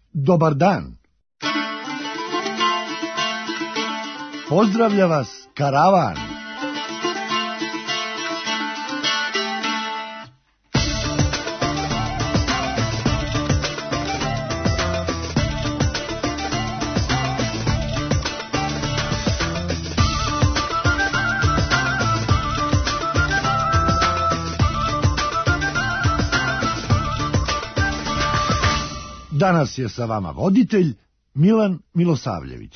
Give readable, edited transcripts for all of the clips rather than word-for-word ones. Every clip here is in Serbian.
dobar dan. Pozdravlja vas karavan. Danas je sa vama voditelj Milan Milosavljević.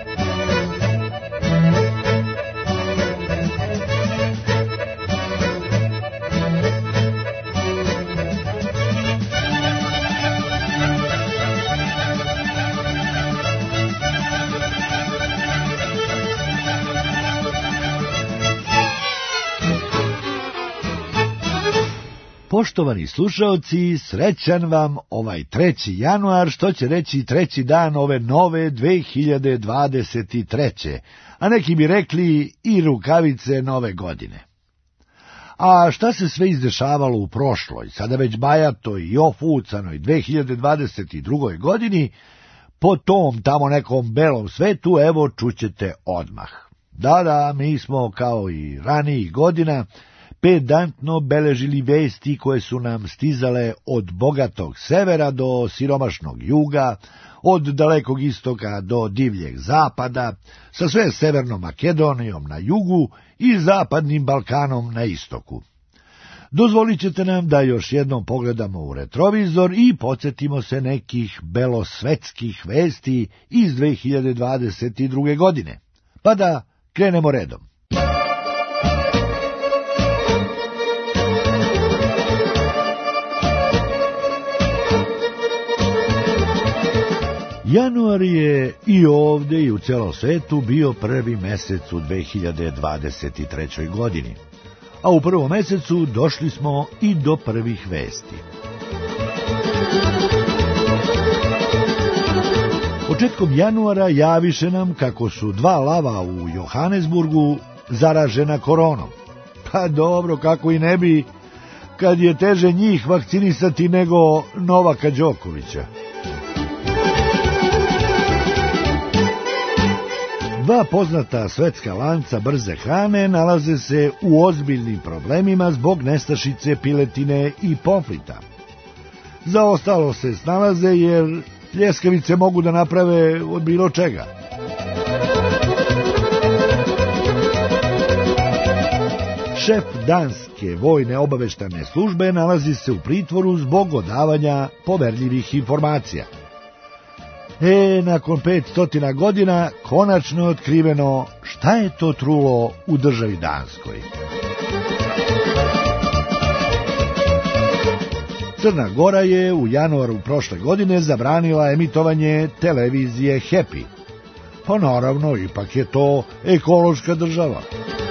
Poštovani slušaoci, srećan vam ovaj 3. januar, što će reći 3. dan ove nove 2023. A neki bi rekli i rukavice nove godine. A šta se sve izdešavalo u prošloj, sada već bajatoj i ofucanoj 2022. godini, po tom tamo nekom belom svetu, evo čućete odmah. Da, mi smo kao i ranijih godina pedantno beležili vesti koje su nam stizale od bogatog severa do siromašnog juga, od dalekog istoka do divljeg zapada, sa sve Severnom Makedonijom na jugu i zapadnim Balkanom na istoku. Dozvolit ćete nam da još jednom pogledamo u retrovizor i podsjetimo se nekih belosvetskih vesti iz 2022. godine. Pa da krenemo redom. Januar je i ovdje i u celom svetu bio prvi mesec u 2023. godini, a u prvom mesecu došli smo i do prvih vesti. Početkom januara javiše nam kako su 2 lava u Johannesburgu zaražena koronom. Pa dobro, kako i ne bi, kad je teže njih vakcinisati nego Novaka Đokovića. 2 poznata svetska lanca brze hrane nalaze se u ozbiljnim problemima zbog nestašice piletine i pomfrita. Za ostalo se snalaze jer pljeskavice mogu da naprave od bilo čega. Šef danske vojne obaveštajne službe nalazi se u pritvoru zbog odavanja poverljivih informacija. Nakon 500 godina konačno je otkriveno šta je to trulo u državi Danskoj. Crna Gora je u januaru prošle godine zabranila emitovanje televizije Happy. Pa naravno, ipak je to ekološka država.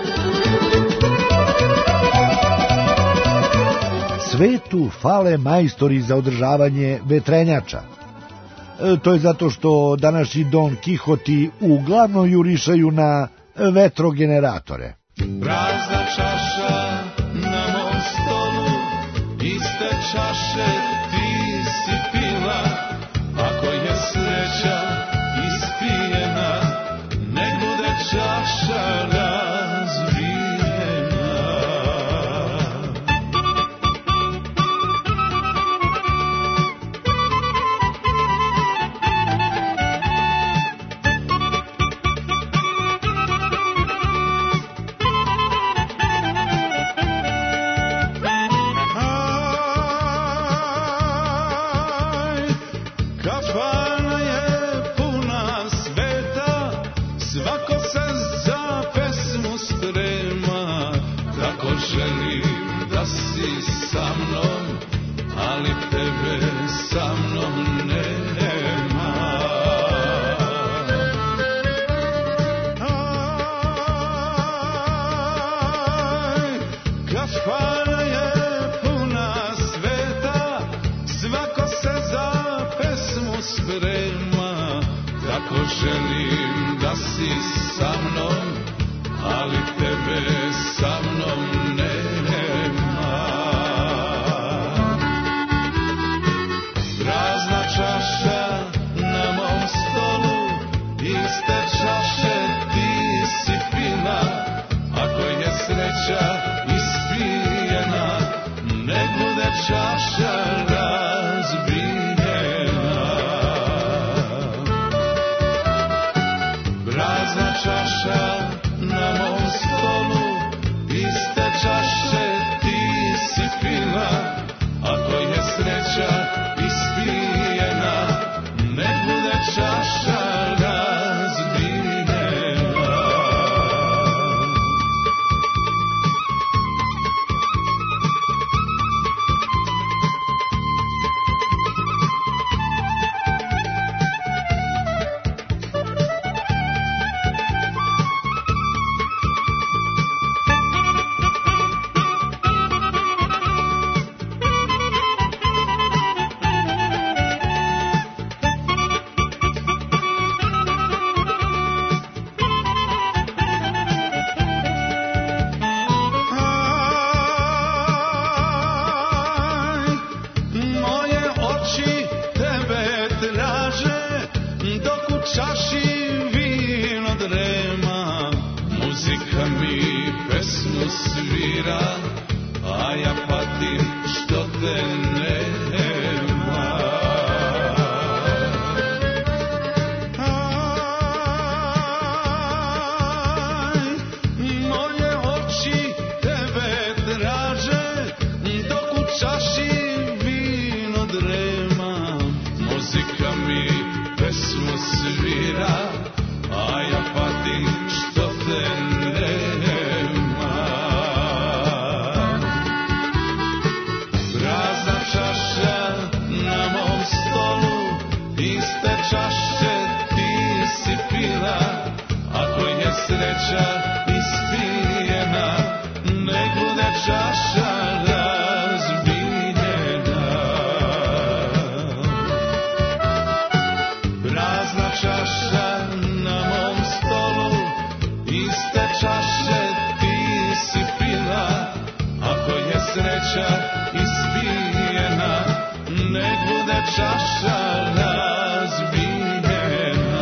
Svetu fale majstori za održavanje vetrenjača. To je zato što današnji Don Kihoti uglavnom jurišaju na vetrogeneratore. Prazna čaša na mom stolu, iste čaše ti si pila. Ako je sreća ispijena, nek bude čaša razvijena. Želim da si sa mnom, ali tebe sa mnom nema. Prazna čaša svira, a ja patim što te nema. Aj, moje oči tebe traže, dok u čaši vino drema. Muzika mi pesmu svira, a ja patim što te nema. Prazna čaša na mom stolu, iste čaše ti si pila. Ako je sreća ispijena, nek bude čaša razbiljena. Prazna čaša na mom stolu, iste čaše ti si pila. Ako je sreća ispijena, nek bude čaša razbiljena.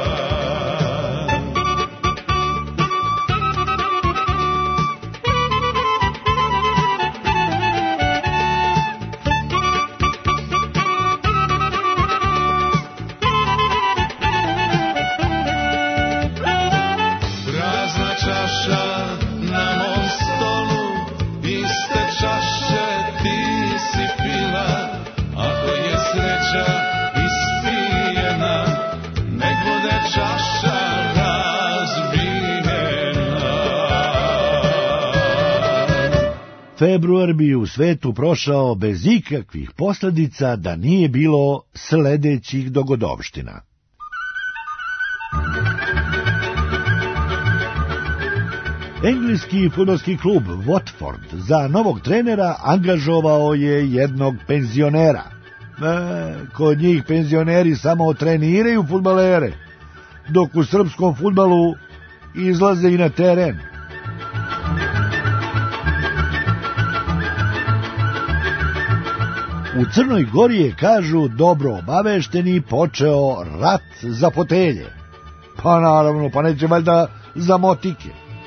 Prazna čaša na mom stolu, iste čaše ti si pila. Ako je sreća ispijena, nek bude čaša razbiljena. Februar bi u svetu prošao bez ikakvih posljedica da nije bilo sledećih dogodovština. Engleski fudbalski klub Watford za novog trenera angažovao je jednog penzionera. Kod njih penzioneri samo treniraju fudbalere, dok u srpskom fudbalu izlaze i na teren. U Crnoj Gori je, kažu, dobro obavešteni, počeo rat za fotelje. Pa naravno, pa neće valjda za motike.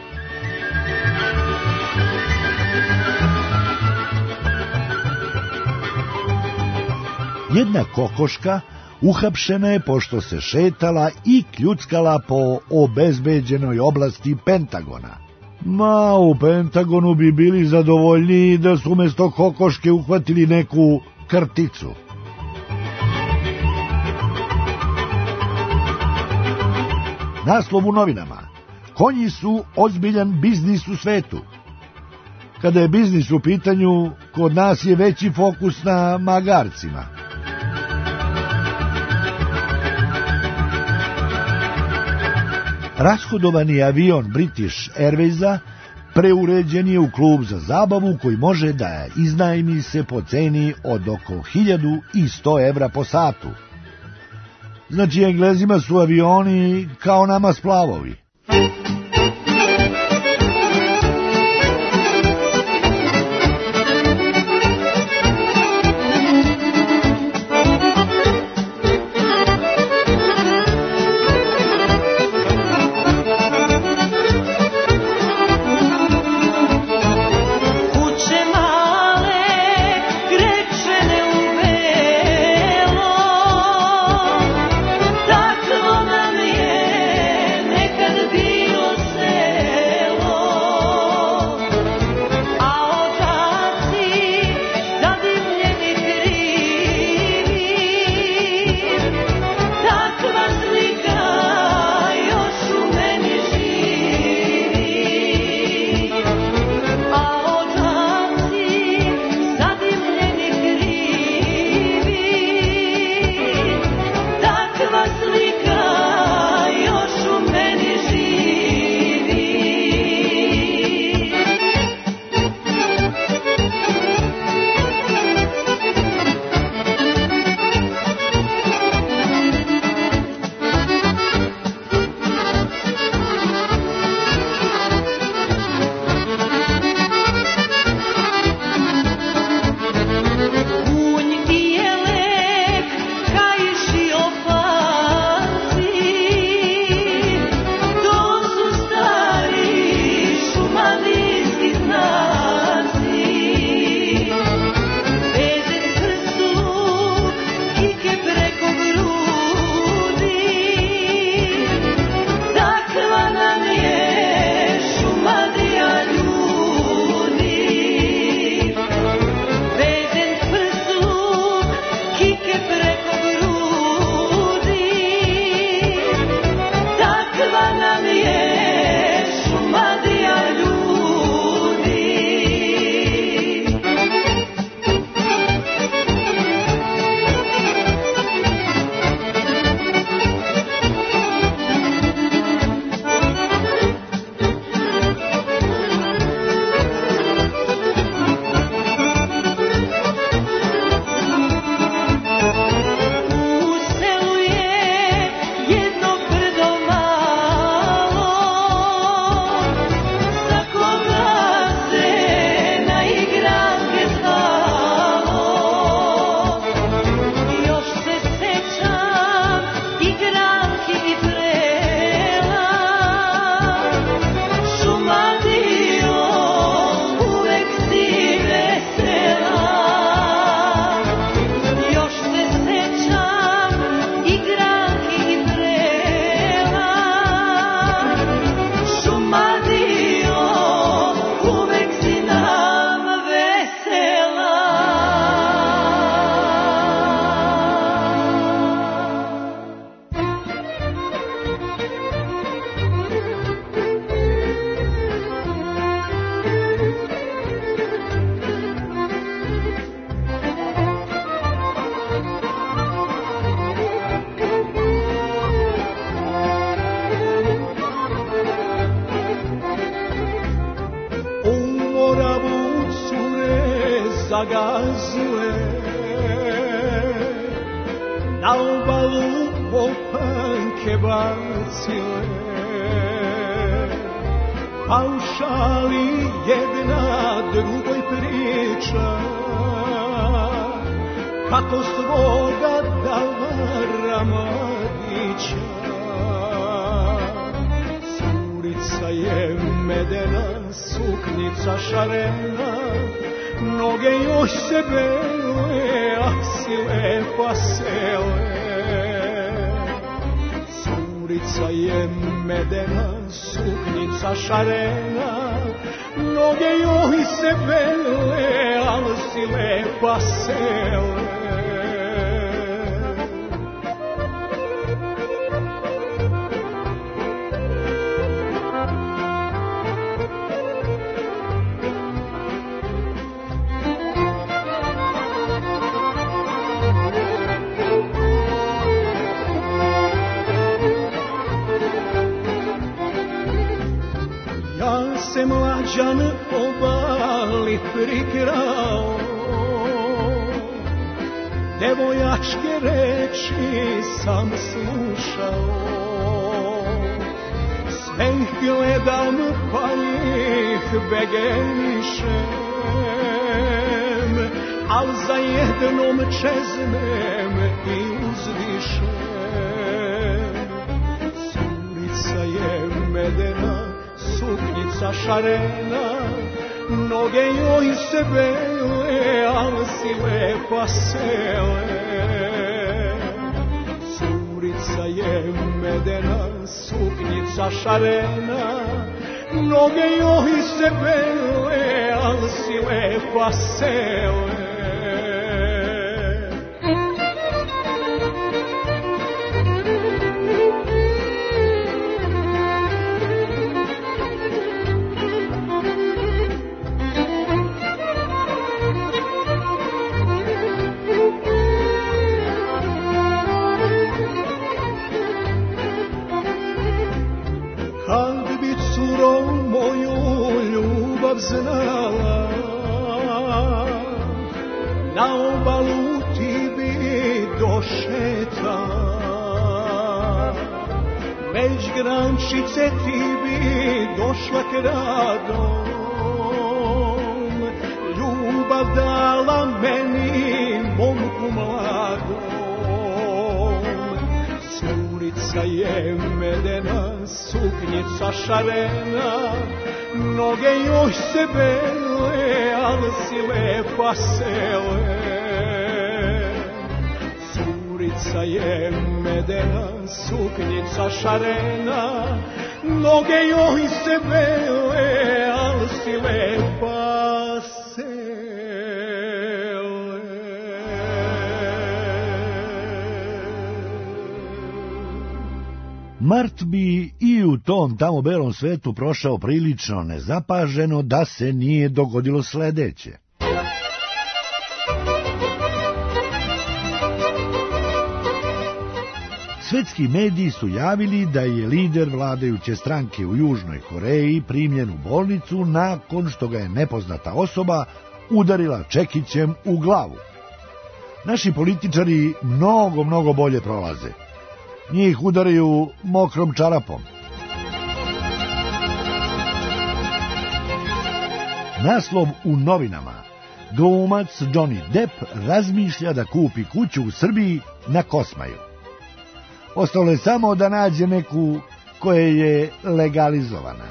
Jedna kokoška uhapšena je pošto se šetala i kljuckala po obezbeđenoj oblasti Pentagona. U Pentagonu bi bili zadovoljniji da su umjesto kokoške uhvatili neku krticu. Naslov u novinama: konji su ozbiljan biznis u svetu. Kada je biznis u pitanju, kod nas je veći fokus na magarcima. Rashodovani avion British Airwaysa preuređen je u klub za zabavu koji može da iznajmi se po ceni od oko 1100 evra po satu. Znači, Englezima su avioni kao nama splavovi. Tako nam je nekad zagazile, na obalu popanke bacile, a u šali jedna drugoj priča, kako svoga dala mladića. Curica je medena, suknica šarena, noge još se bele, ah si lepa sele. Curica je medena, suknica šarena, noge joj se bele, al si lepa sele. Se mlađan obali prikrao, devojačke reči sam slušao, sve ih gledam pa ih begenišem, al za jednom čeznem i uzvišem. Curica je medena, suknica šarena, noge joj se bele, al si lepa sele. Curica je medena, suknica šarena, noge joj se bele, al si lepa sele. Znala, na obalu ti bi došetala, već grančice ti bi došla kradom, ljubav dala meni momku mladom. Curica je medena, suknica šarena, noge joj se bele, al si lepa sele. Curica je medena, suknica šarena, noge joj se bele, al si lepa sele. Mart bi i u tom tamo belom svetu prošao prilično nezapaženo da se nije dogodilo sledeće. Svetski mediji su javili da je lider vladajuće stranke u Južnoj Koreji primljen u bolnicu nakon što ga je nepoznata osoba udarila čekićem u glavu. Naši političari mnogo bolje prolaze. Njih udaraju mokrom čarapom. Naslov u novinama: glumac Johnny Depp razmišlja da kupi kuću u Srbiji na Kosmaju. Ostalo je samo da nađe neku koja je legalizovana.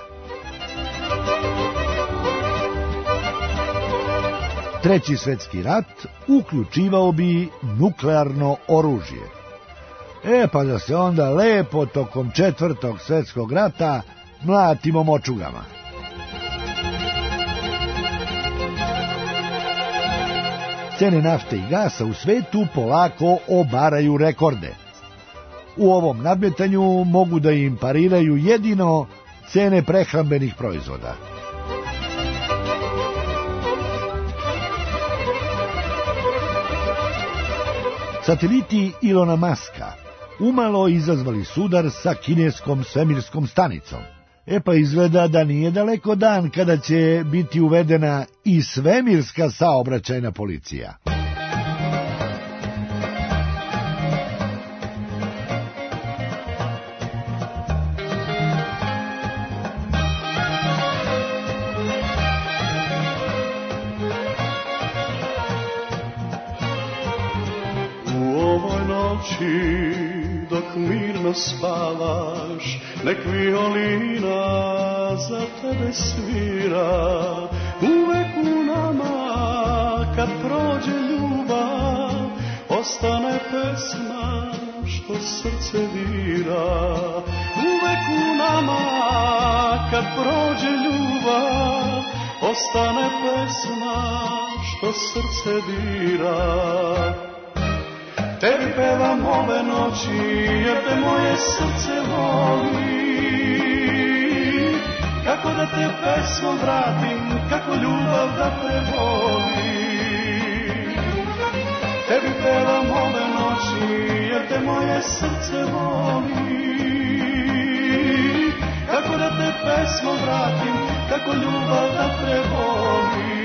Treći svetski rat uključivao bi nuklearno oružje. Pa da se onda lepo tokom Četvrtog svetskog rata mlatimo močugama. Cene nafte i gasa u svetu polako obaraju rekorde. U ovom nadmetanju mogu da im pariraju jedino cene prehrambenih proizvoda. Sateliti Ilona Maska umalo izazvali sudar sa kineskom svemirskom stanicom. Pa izgleda da nije daleko dan kada će biti uvedena i svemirska saobraćajna policija. Dok mirno spavaš, nek violina za tebe svira. Uvek u nama, kad prođe ljubav, ostane pesma što srce dira. Uvek u nama, kad prođe ljubav, ostane pesma što srce dira. Tebi pevam ove noći, jer te moje srce voli. Kako da te pesmom vratim, kako ljubav da prevoli. Tebi pevam ove noći, jer te moje srce voli. Kako da te pesmom vratim, kako ljubav da prevoli.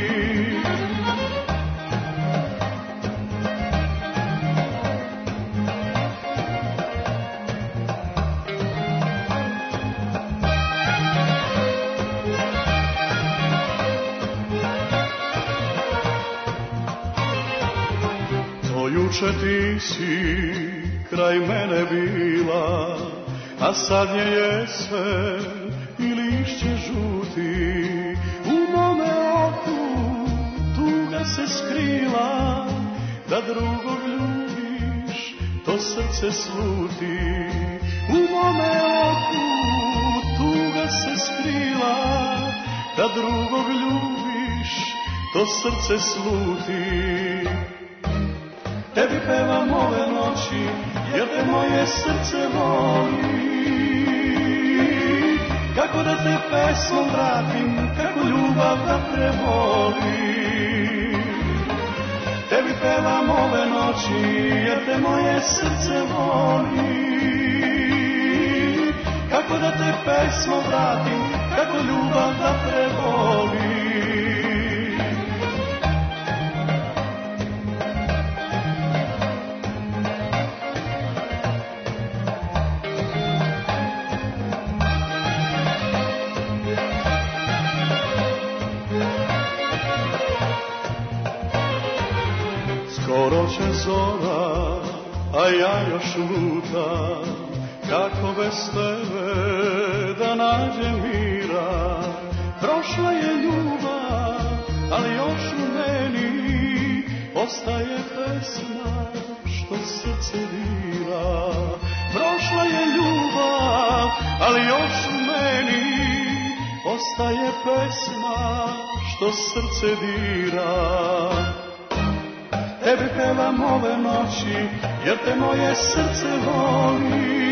Juče ti si kraj mene bila, a sad je jesen i lišće žuti. U mome oku tuga se skrila, da drugog ljubiš, to srce sluti. U mome oku tuga se skrila, da drugog ljubiš, to srce sluti. Tebi pevam ove noći, jer te moje srce voli. Kako da te pesmom vratim, kako ljubav da prevoli. Tebi pevam ove noći, jer te moje srce voli. Kako da te pesmom vratim, kako ljubav da prevoli. Skoro će zora, a ja još lutam, kako bez tebe da nađem mira. Prošla je ljubav, ali još u meni ostaje pesma što srce dira. Prošla je ljubav, ali još u meni ostaje pesma što srce dira. Tebi pevam ove noći, jer te moje srce voli.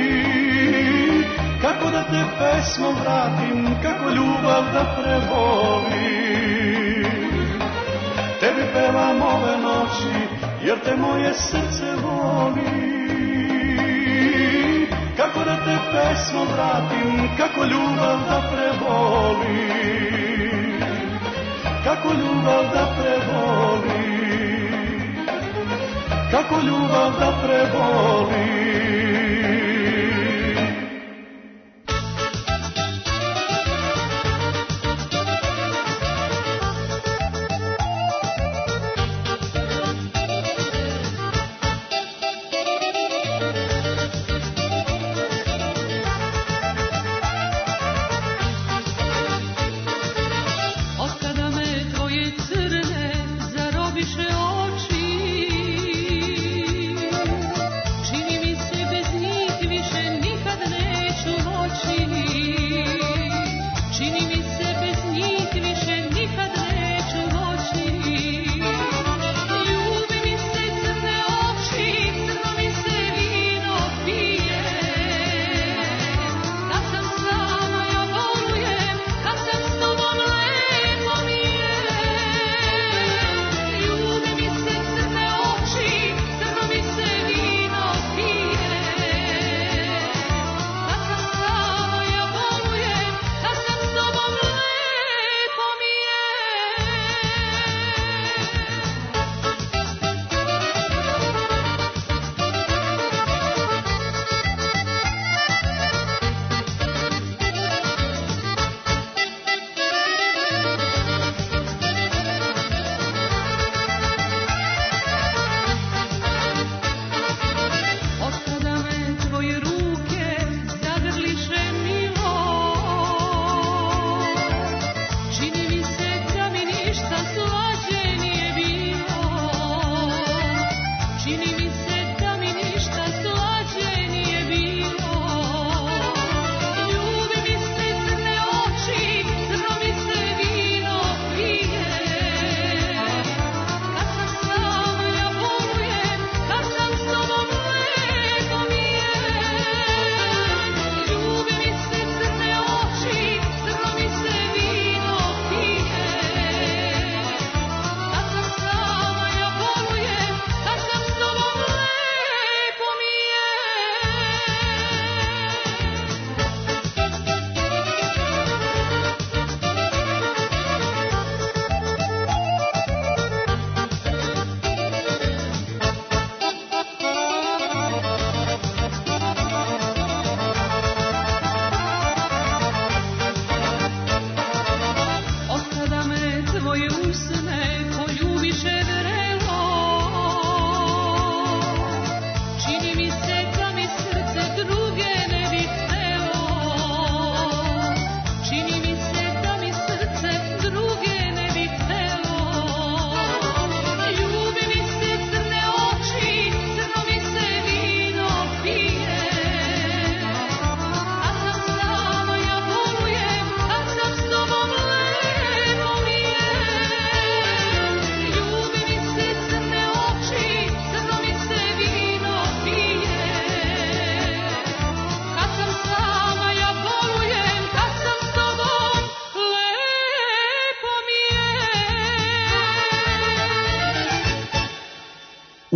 Kako da te pesmom vratim, kako ljubav da prevoli. Tebi pevam ove noći, jer te moje srce voli. Kako da te pesmom vratim, kako ljubav da prevoli. Kako ljubav da prevoli. Kako ljubav da prevoli. Otkada me tvoje crne zarobiše oči,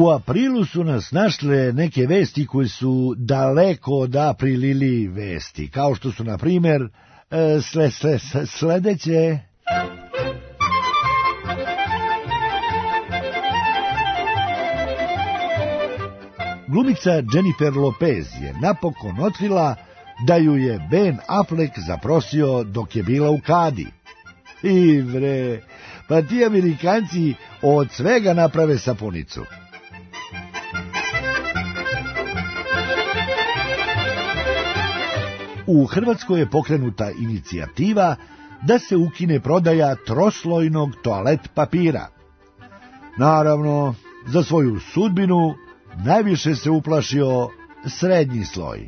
U aprilu su nas našle neke vesti koje su daleko od aprilili vesti, kao što su, na primjer, sledeće. Glumica Jennifer Lopez je napokon otkrila da ju je Ben Affleck zaprosio dok je bila u kadi. I bre, pa ti Amerikanci od svega naprave sapunicu. U Hrvatskoj je pokrenuta inicijativa da se ukine prodaja troslojnog toalet papira. Naravno, za svoju sudbinu najviše se uplašio srednji sloj.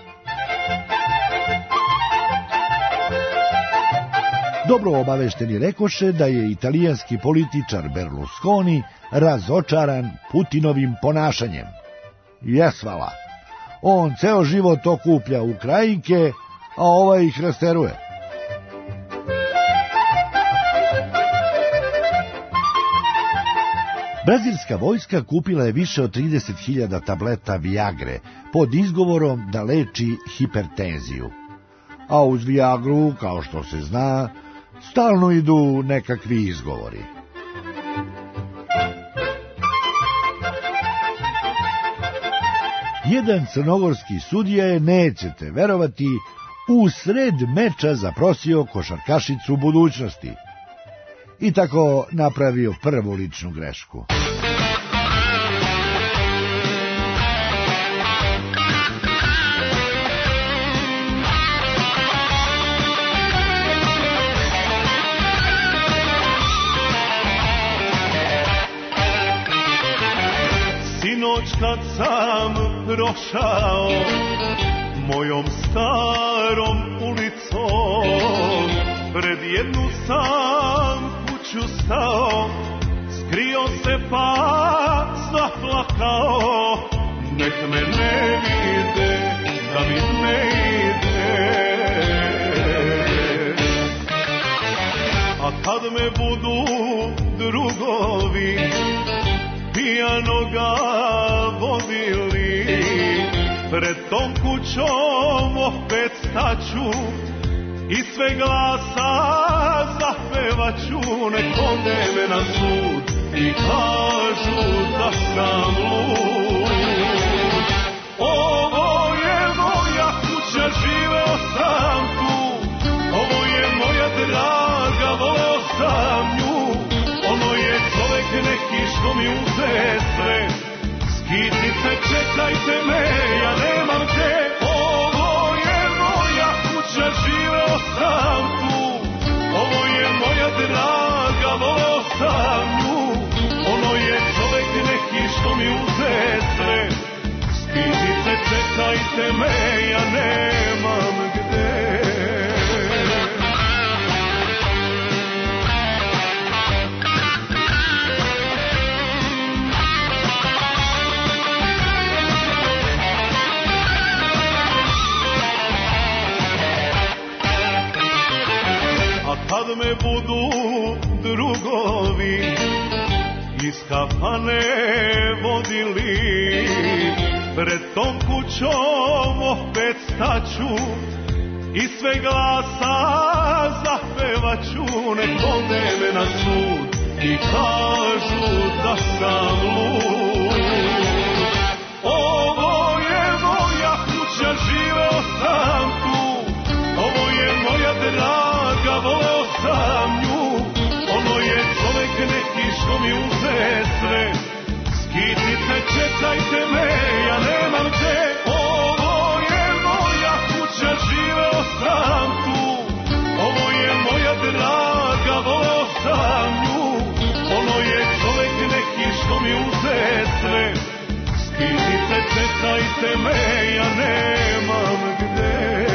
Dobro obavešteni rekoše da je italijanski političar Berlusconi razočaran Putinovim ponašanjem. Jesvala, on ceo život okuplja Ukrajinke, a ovaj ih rasteruje. Brazilska vojska kupila je više od 30.000 tableta Viagre pod izgovorom da leči hipertenziju. A uz Viagru, kao što se zna, stalno idu nekakvi izgovori. Jedan crnogorski sudija je, nećete verovati, u sred meča zaprosio košarkašicu budućnosti i tako napravio prvu ličnu grešku. Sinoć kad sam prošao mojom starom ulicom, pred jednu sam kuću stao, skrio se pa zaplakao, nek me ne vide, da mi ne ide. A kad me budu drugovi pijanoga vodili, pred tom kućom opet staću i sve glasa zapevaću, nek ode me na sud i kažu da sam lud. Ovo je moja kuća, živeo sam tu, ovo je moja draga, voleo sam nju. Ono je čovek neki što mi uze sve, skitice čekajte me, ja nemam te. Ovo je moja kuća, živeo sam tu, ovo je moja draga, voleo sam nju. Ono je čovek neki što mi uze sve, skitice čekajte me, ja nemam gde. Kad me budu drugovi iz kafane vodili, pred tom kućom opet staću i sve glasa zapevaću, nek ode me na sud i kažu da sam lud. Ovo je moja kuća, živeo sam tu, ovo je moja draga, voleo sam nju. Ono je čovek neki što mi uze sve, skitice čekajte me, ja nemam te. Ovo je moja kuća, živeo sam tu, ovo je moja draga, voleo sam nju. Ono je čovek neki što mi uze sve, skitice čekajte me, ja nemam gde.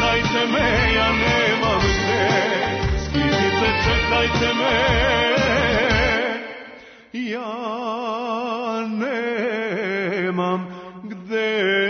čekajte me, ja nemam gde. Skitnice, čekajte me, ja nemam gde.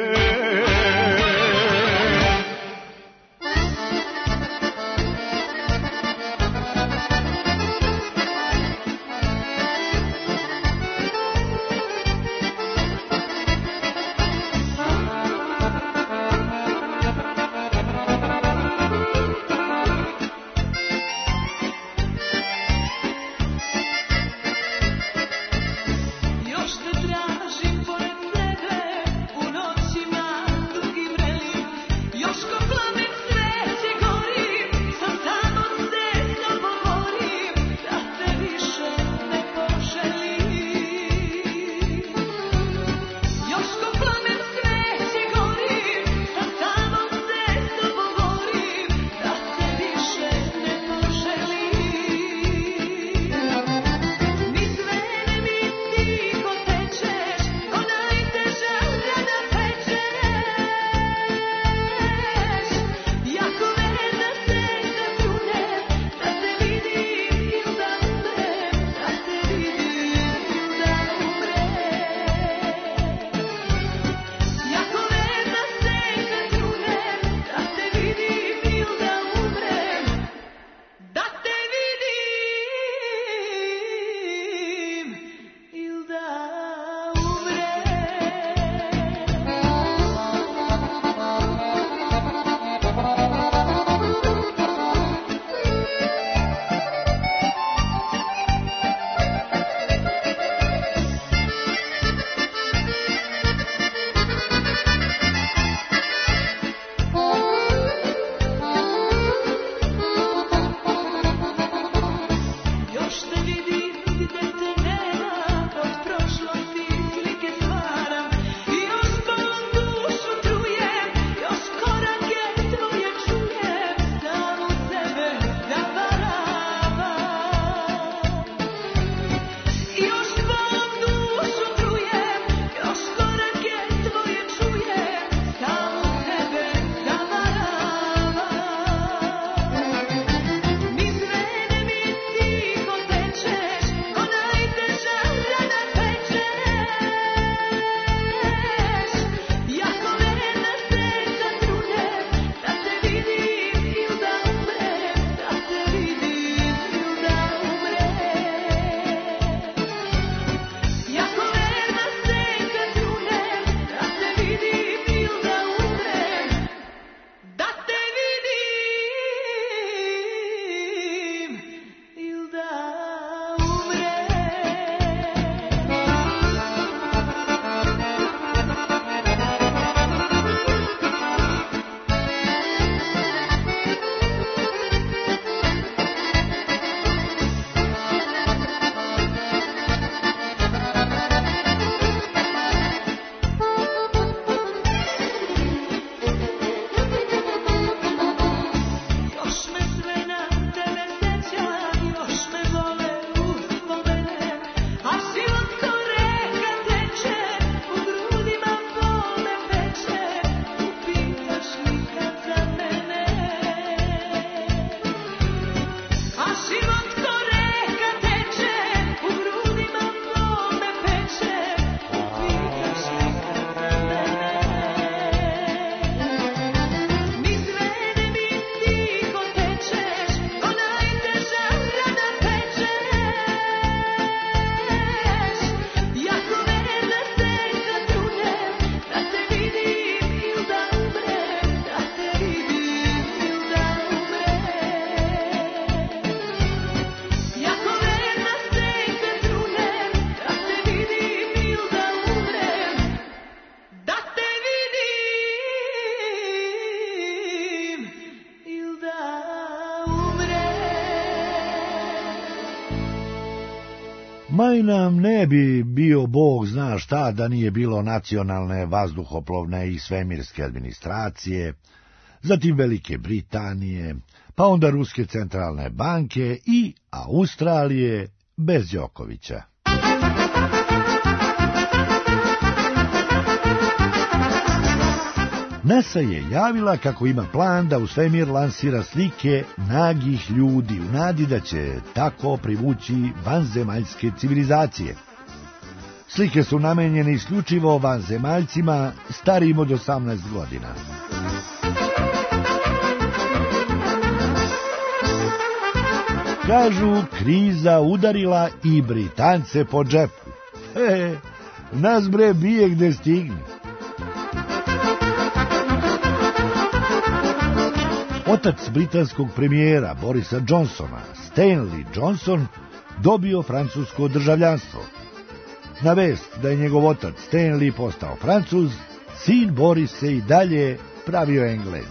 Maj nam ne bi bio Bog zna šta da nije bilo nacionalne vazduhoplovne i svemirske administracije, zatim Velike Britanije, pa onda Ruske centralne banke i Australije bez Đokovića. NASA je javila kako ima plan da u svemir lansira slike nagih ljudi u nadi da će tako privući vanzemaljske civilizacije. Slike su namenjene isključivo vanzemaljcima starijim od 18 godina. Kažu, kriza udarila i Britance po džepu. Nas bre bije gde stigne. Otac britanskog premijera Borisa Johnsona, Stanley Johnson, dobio francusko državljanstvo. Na vest da je njegov otac Stanley postao Francuz, sin Boris se i dalje pravio Englez.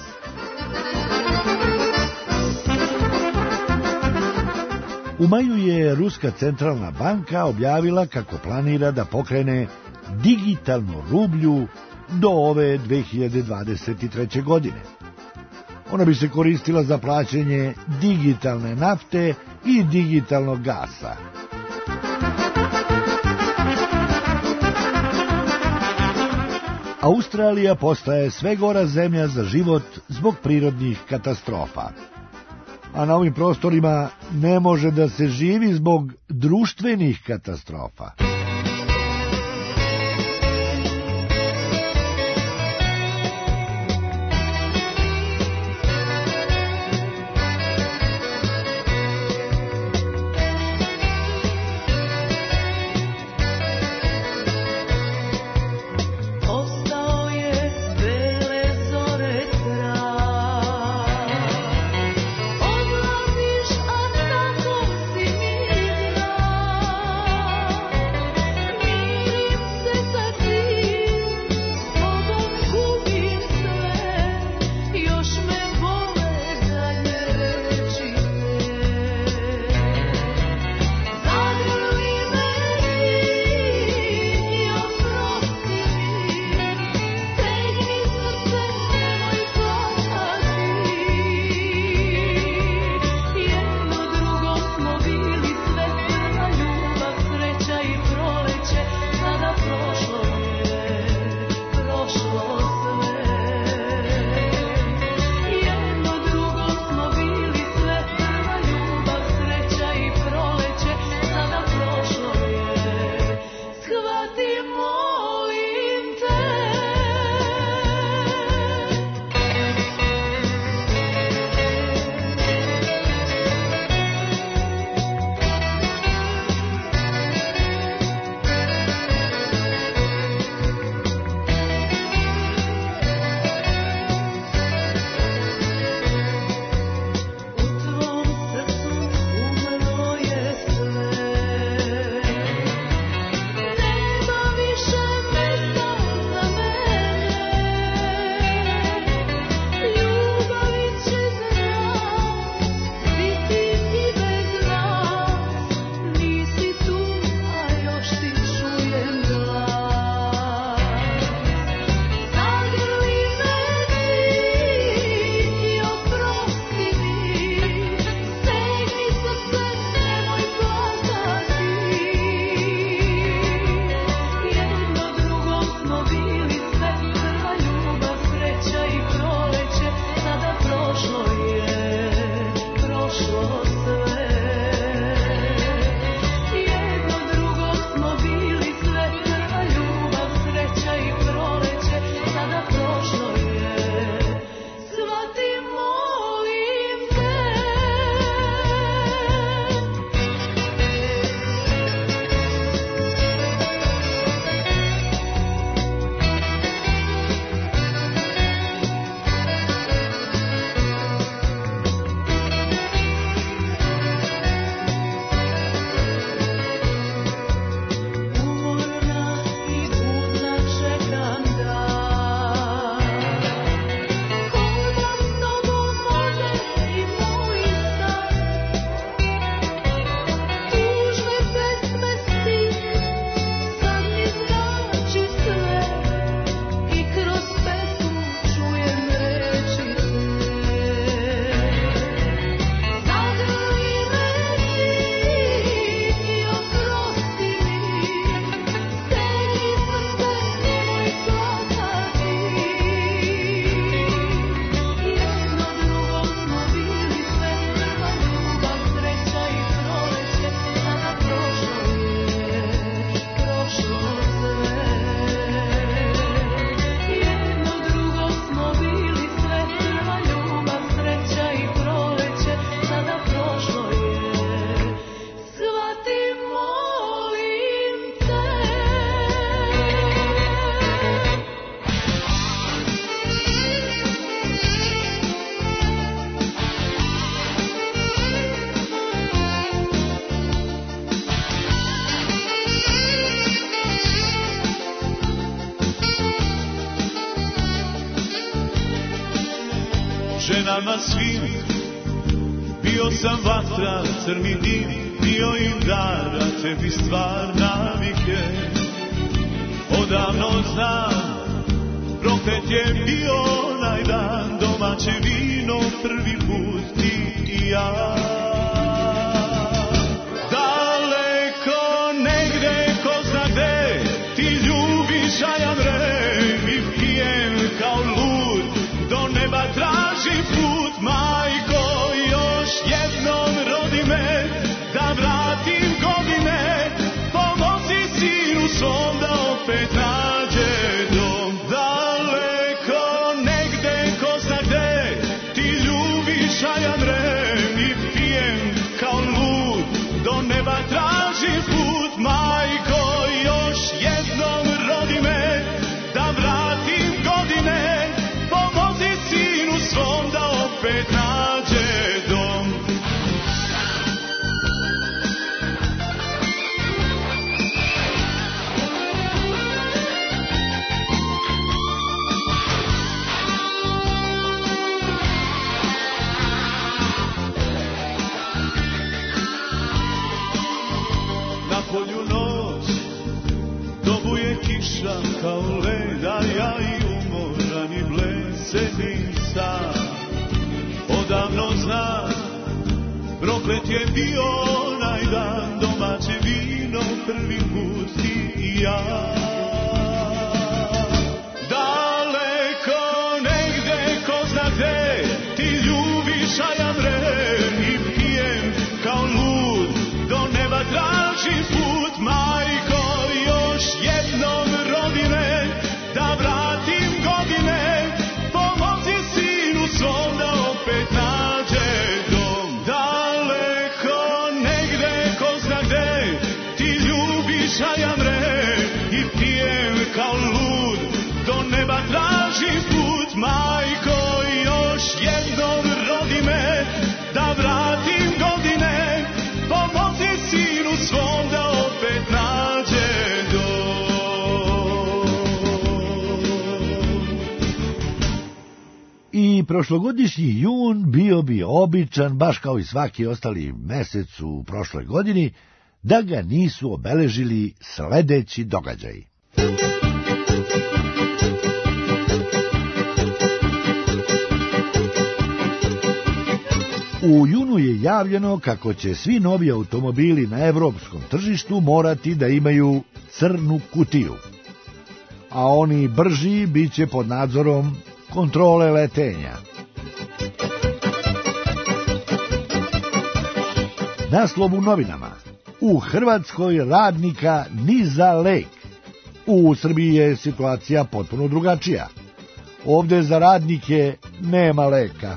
U maju je Ruska centralna banka objavila kako planira da pokrene digitalnu rublju do ove 2023. godine. Ona bi se koristila za plaćanje digitalne nafte i digitalnog gasa. Australija postaje sve gora zemlja za život zbog prirodnih katastrofa. A na ovim prostorima ne može da se živi zbog društvenih katastrofa. nama svim. Bio sam vatra, crni dim, bio i dara, tebi stvar navike. Odavno znam, proklet je bio onaj dan, domaće vino prvi put ti i ja. Daleko negde, ko zna gde, ti ljubiš, a ja vrem i pijem kao lud, do neba tražim put, majko, još jednom rodi me, da vratim godine, pomozi sinu svom da opet nađe dom. Daleko negde, ko zna gde, ti ljubiš, a ja vrem i pijem kao lud, do neba tražim put, majko, još jednom rodi me, da vratim godine, pomozi sinu svom da opet nađe dom. Na polju noć, dobuje kiša kao led, a ja i umoran i bled sedim sam. Odavno znam, proklet je bio onaj dan, domaće vino prvi put ti i ja. Daleko negde, ko zna gde, ti ljubiš, a ja vrem i pijem kao lud, do neba tražim put, majko, još jednom rodi me, da vratim godine, pomozi sinu svom da opet nađe dom. Daleko negde, ko zna gde, ti ljubiš, a ja vrem i pijem kao lud, do neba tražim put, majko, još jednom rodi me, da vratim godine, pomozi sinu svom da opet nađe dom. I prošlogodišnji jun bio bi običan, baš kao i svaki ostali mesec u prošloj godini, da ga nisu obeležili sledeći događaji. U junu je javljeno kako će svi novi automobili na evropskom tržištu morati da imaju crnu kutiju, a oni brži bit će pod nadzorom kontrole letenja. Naslov u novinama: u Hrvatskoj radnika ni za lek. U Srbiji je situacija potpuno drugačija. Ovde za radnike nema leka.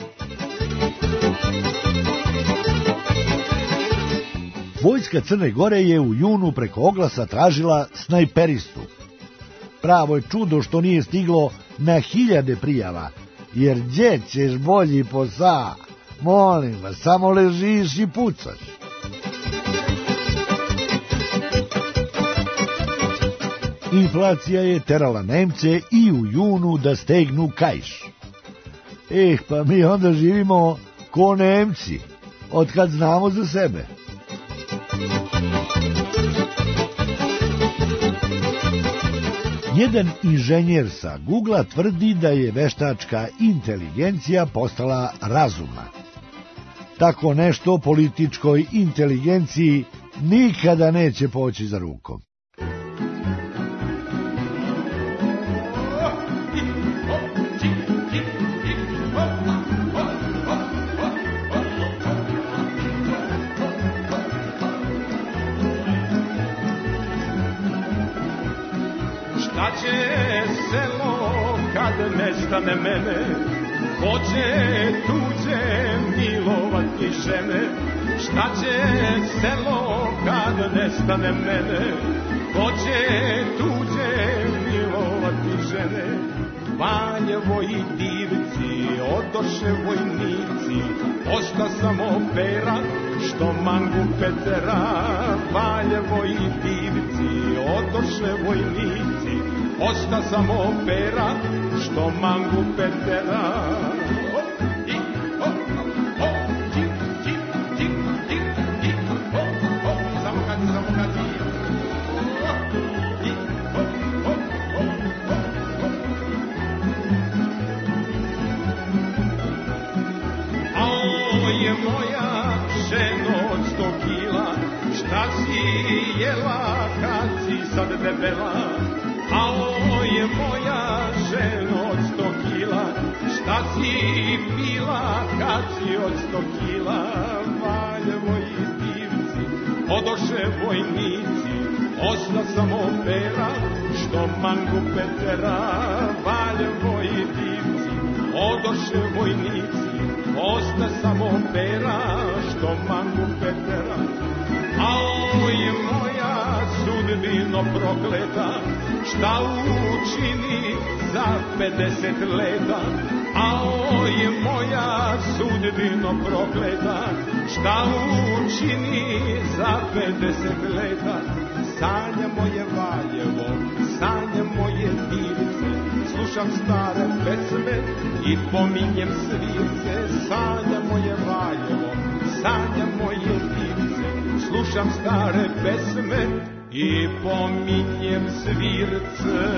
Vojska Crne Gore je u junu preko oglasa tražila snajperistu. Pravo je čudo što nije stiglo na hiljade prijava, jer gdje ćeš bolji posao? Molim vas, samo ležiš i pucaš. Inflacija je terala Nemce i u junu da stegnu kaiš. Pa mi onda živimo ko Nemci, otkad znamo za sebe. Jedan inženjer sa Googlea tvrdi da je veštačka inteligencija postala razumna. Tako nešto političkoj inteligenciji nikada neće poći za rukom. Šta će selo kad nestane mene, ko će tuđe milovati žene? Šta će selo kad nestane mene, ko će tuđe milovati žene? Valjevo i divci, odoše vojnici, osta samo pera, što mangu Petera. Valjevo i divci, odoše vojnici, osta samo pera, što mangu Petera. I moja ženo od 100 kila, šta si jela kad si sad debela? Oj, moja ženo od 100 kila, šta si pila kad si od 100 kila? Valjevo i divci, odoše vojnici, osta samo pera, što mangu Petera. Valjevo i divci, odoše vojnici, osta samo pera, što mangu Petera. Oj, moja sudbino prokleta, šta učini za 50 leta? Oj, moja sudbino prokleta, šta učini za 50 leta? Sanja moje Valjevo, sanja moje divice, slušam stare pesme i pominjem svirce. Sanja moje Valjevo, sanja moje divice, slušam stare pesme i pominjem svirce.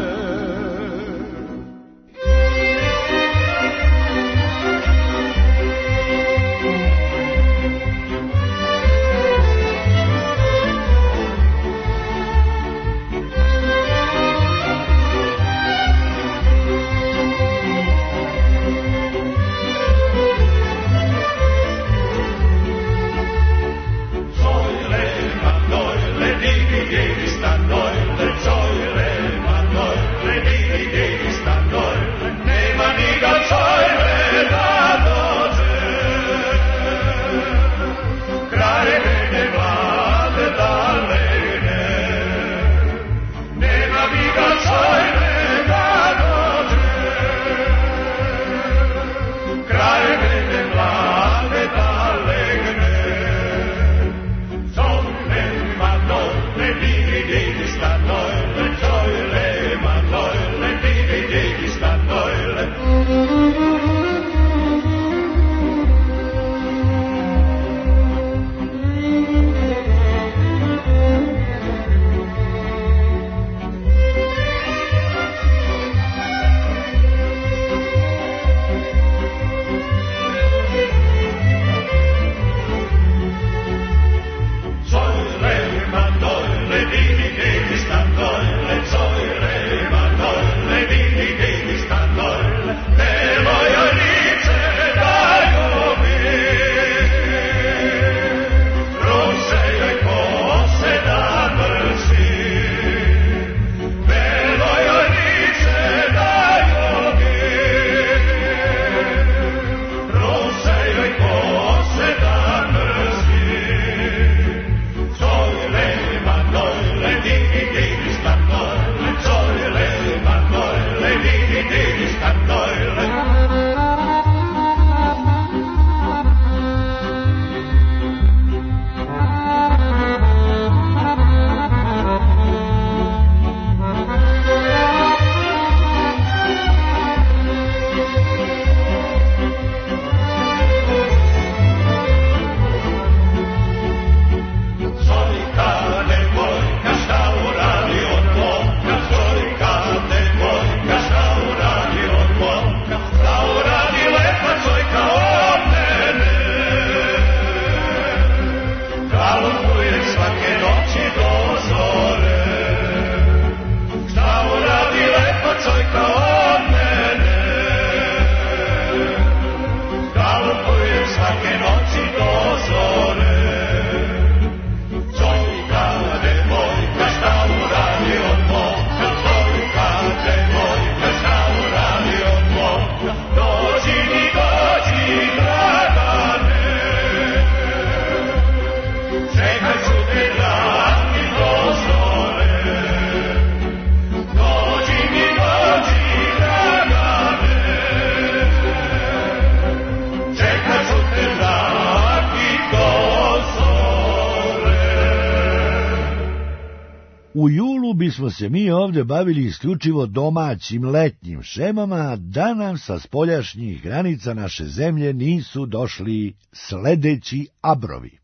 U julu bismo se mi ovdje bavili isključivo domaćim letnjim šemama, da nam sa spoljašnjih granica naše zemlje nisu došli sledeći abrovi.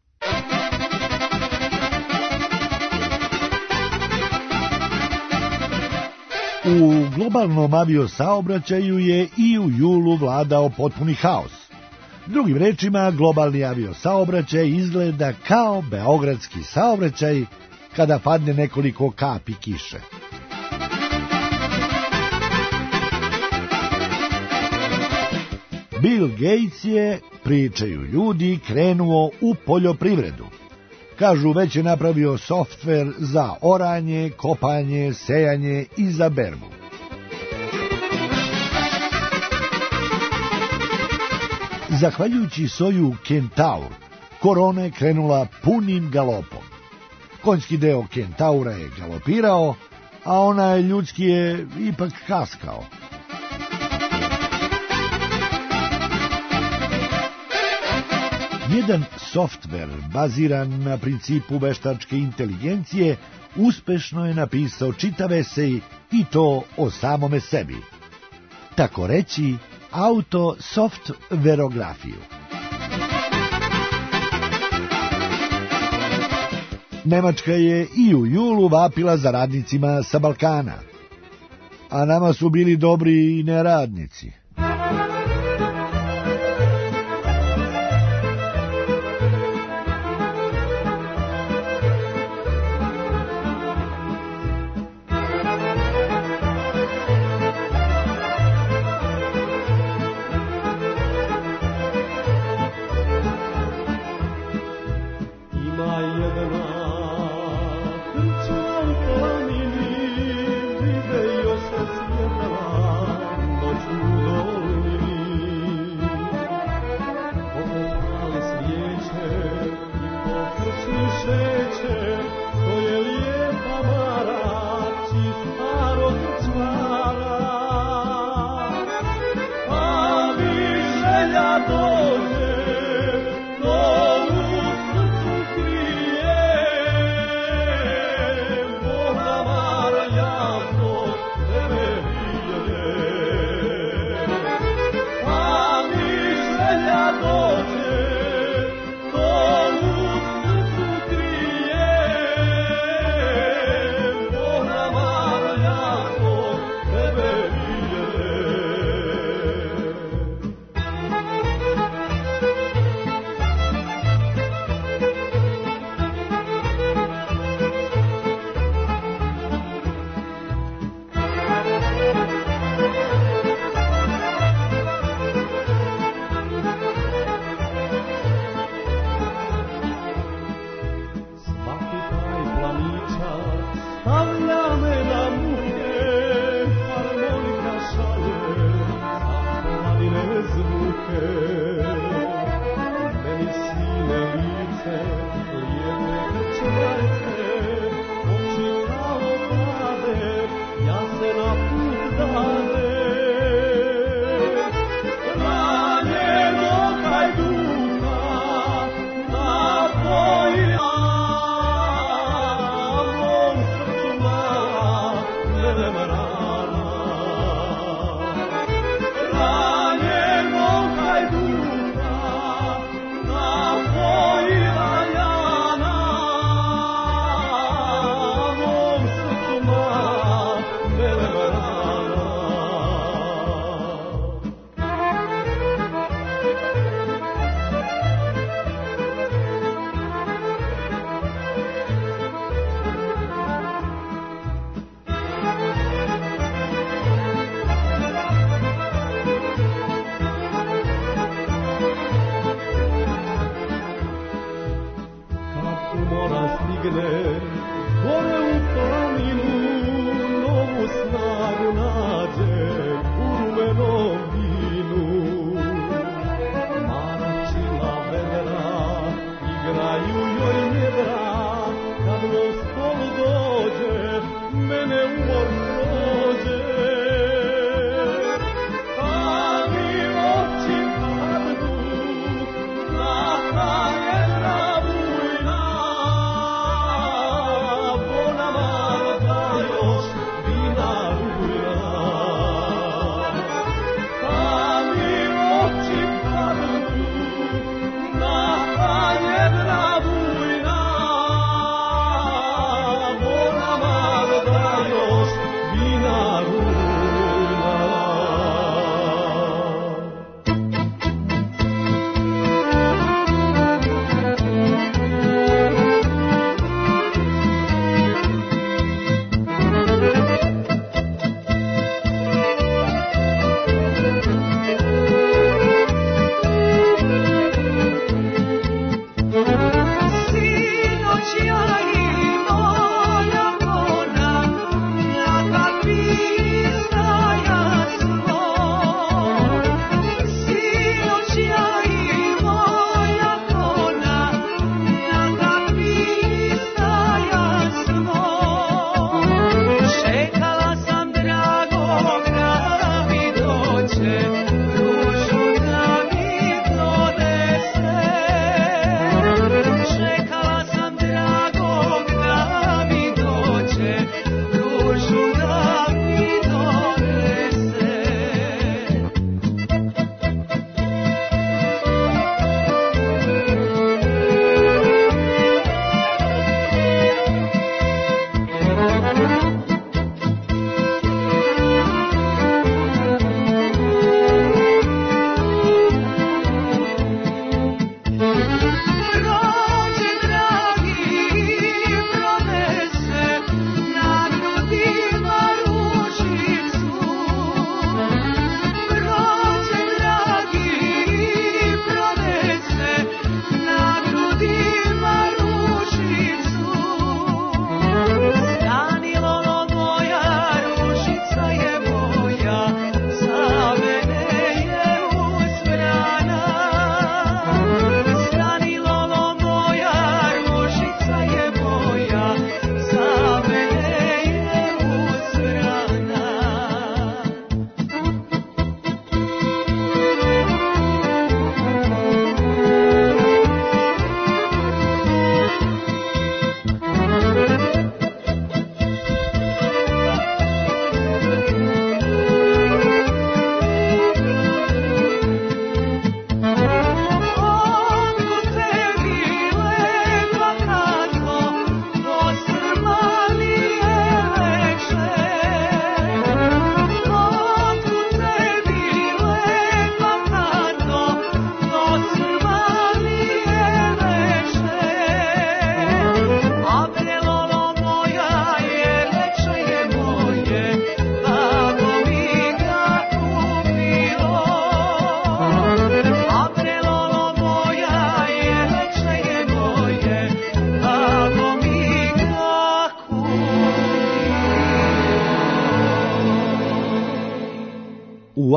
U globalnom aviosaobraćaju je i u julu vladao potpuni haos. Drugim rečima, globalni aviosaobraćaj izgleda kao beogradski saobraćaj kada padne nekoliko kapi kiše. Bill Gates je, pričaju ljudi, krenuo u poljoprivredu. Kažu, već je napravio softver za oranje, kopanje, sejanje i za berbu. Zahvaljujući soju Kentaur, korona je krenula punim galopom. Konjski deo Kentaura je galopirao, a onaj ljudski je ipak kaskao. Jedan softver baziran na principu veštačke inteligencije uspešno je napisao čitav esej i to o samome sebi. Tako reći, auto-softverografiju. Nemačka je i u julu vapila za radnicima sa Balkana, a nama su bili dobri i neradnici.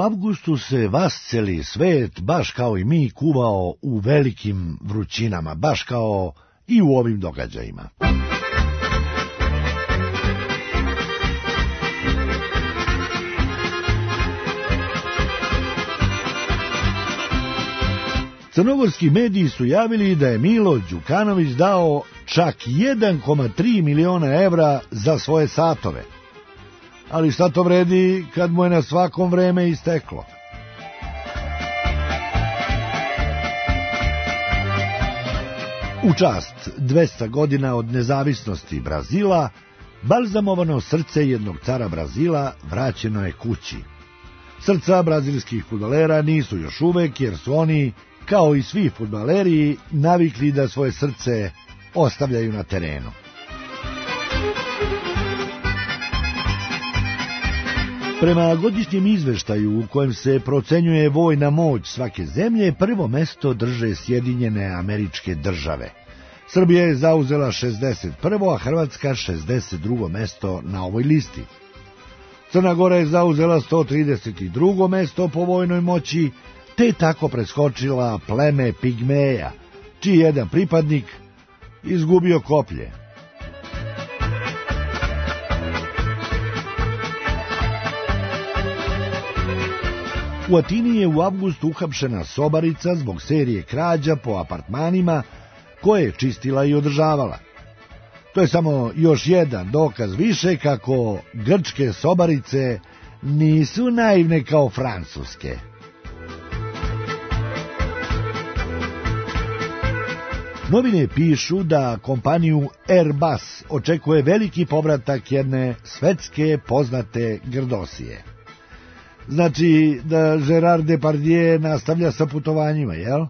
avgustu se vas celi svet, baš kao i mi, kuvao u velikim vrućinama, baš kao i u ovim događajima. Crnogorski mediji su javili da je Milo Đukanović dao čak 1,3 miliona evra za svoje satove. Ali šta to vredi kad mu je na svakom vreme isteklo? U čast 200 godina od nezavisnosti Brazila, balzamovano srce jednog cara Brazila vraćeno je kući. Srca brazilskih fudbalera nisu još uvek, jer su oni, kao i svi fudbaleri, navikli da svoje srce ostavljaju na terenu. Prema godišnjem izveštaju u kojem se procenjuje vojna moć svake zemlje, prvo mesto drže Sjedinjene Američke Države. Srbija je zauzela 61. a Hrvatska 62. mesto na ovoj listi. Crna Gora je zauzela 132. mesto po vojnoj moći, te tako preskočila pleme Pigmeja, čiji jedan pripadnik izgubio koplje. U Atini je u avgustu uhapšena sobarica zbog serije krađa po apartmanima koje je čistila i održavala. To je samo još jedan dokaz više kako grčke sobarice nisu naivne kao francuske. Novine pišu da kompaniju Airbus očekuje veliki povratak jedne svetske poznate grdosije. Znači da Gerard Depardieu nastavlja sa putovanjima, jel?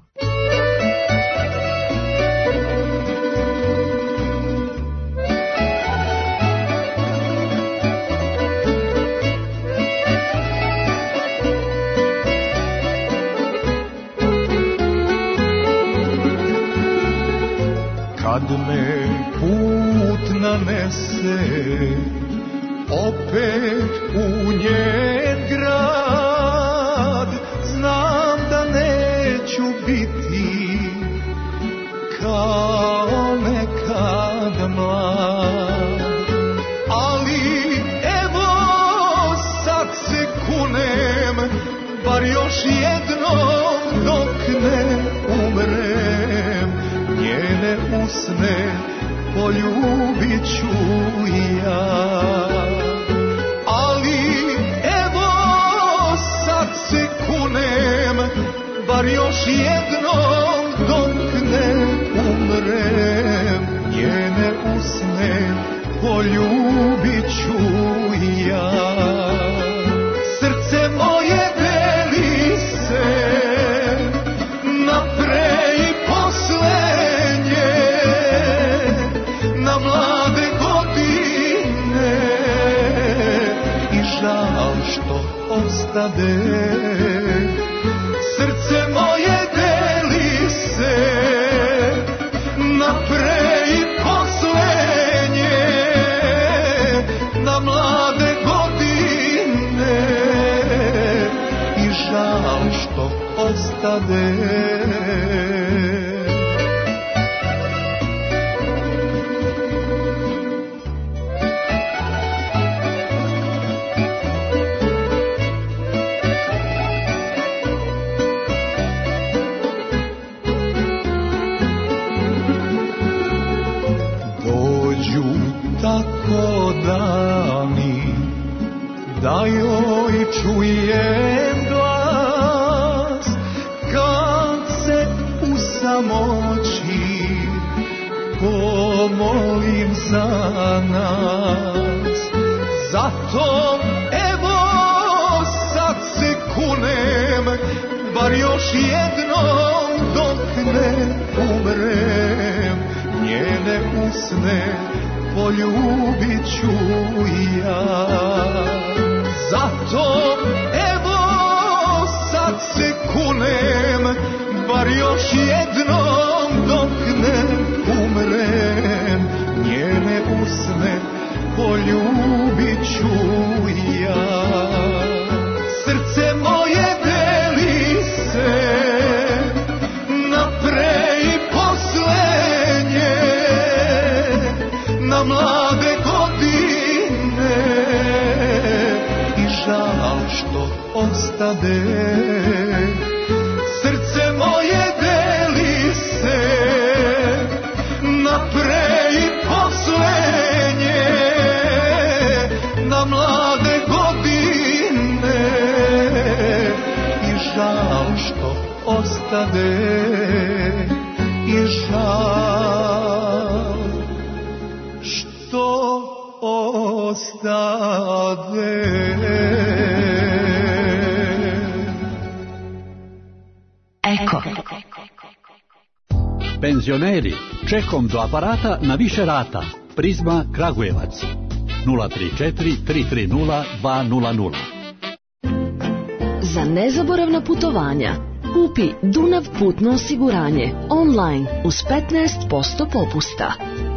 Kad me put nanese opet u njen grad, znam da neću biti kao nekad mlad. Ali evo sad se kunem, bar još jednom dok ne umrem, njene usne poljubit ću ja. Bar još jednom dok ne umrem, njene usne poljubit ću ja. Srce moje deli se na pre i poslednje, na mlade godine i žal što ostade. Srce moje deli se na pre i poslednje, na mlade godine i žal što ostade. Tako dani da joj čujem glas, kad se u samoći pomolim za nas. Zato evo sad se kunem, bar još jednom dok ne umrem, njene usne poljubit ću ja. Zato evo sad se kunem, bar još jednom dok ne umrem, njene usne poljubit ću ja. Srce moje žal što ostade. Eko. Penzioneri, čekom do aparata na više rata. Prizma Kragujevac 034 330 200. Za nezaboravna putovanja kupi Dunav putno osiguranje online uz 15% popusta.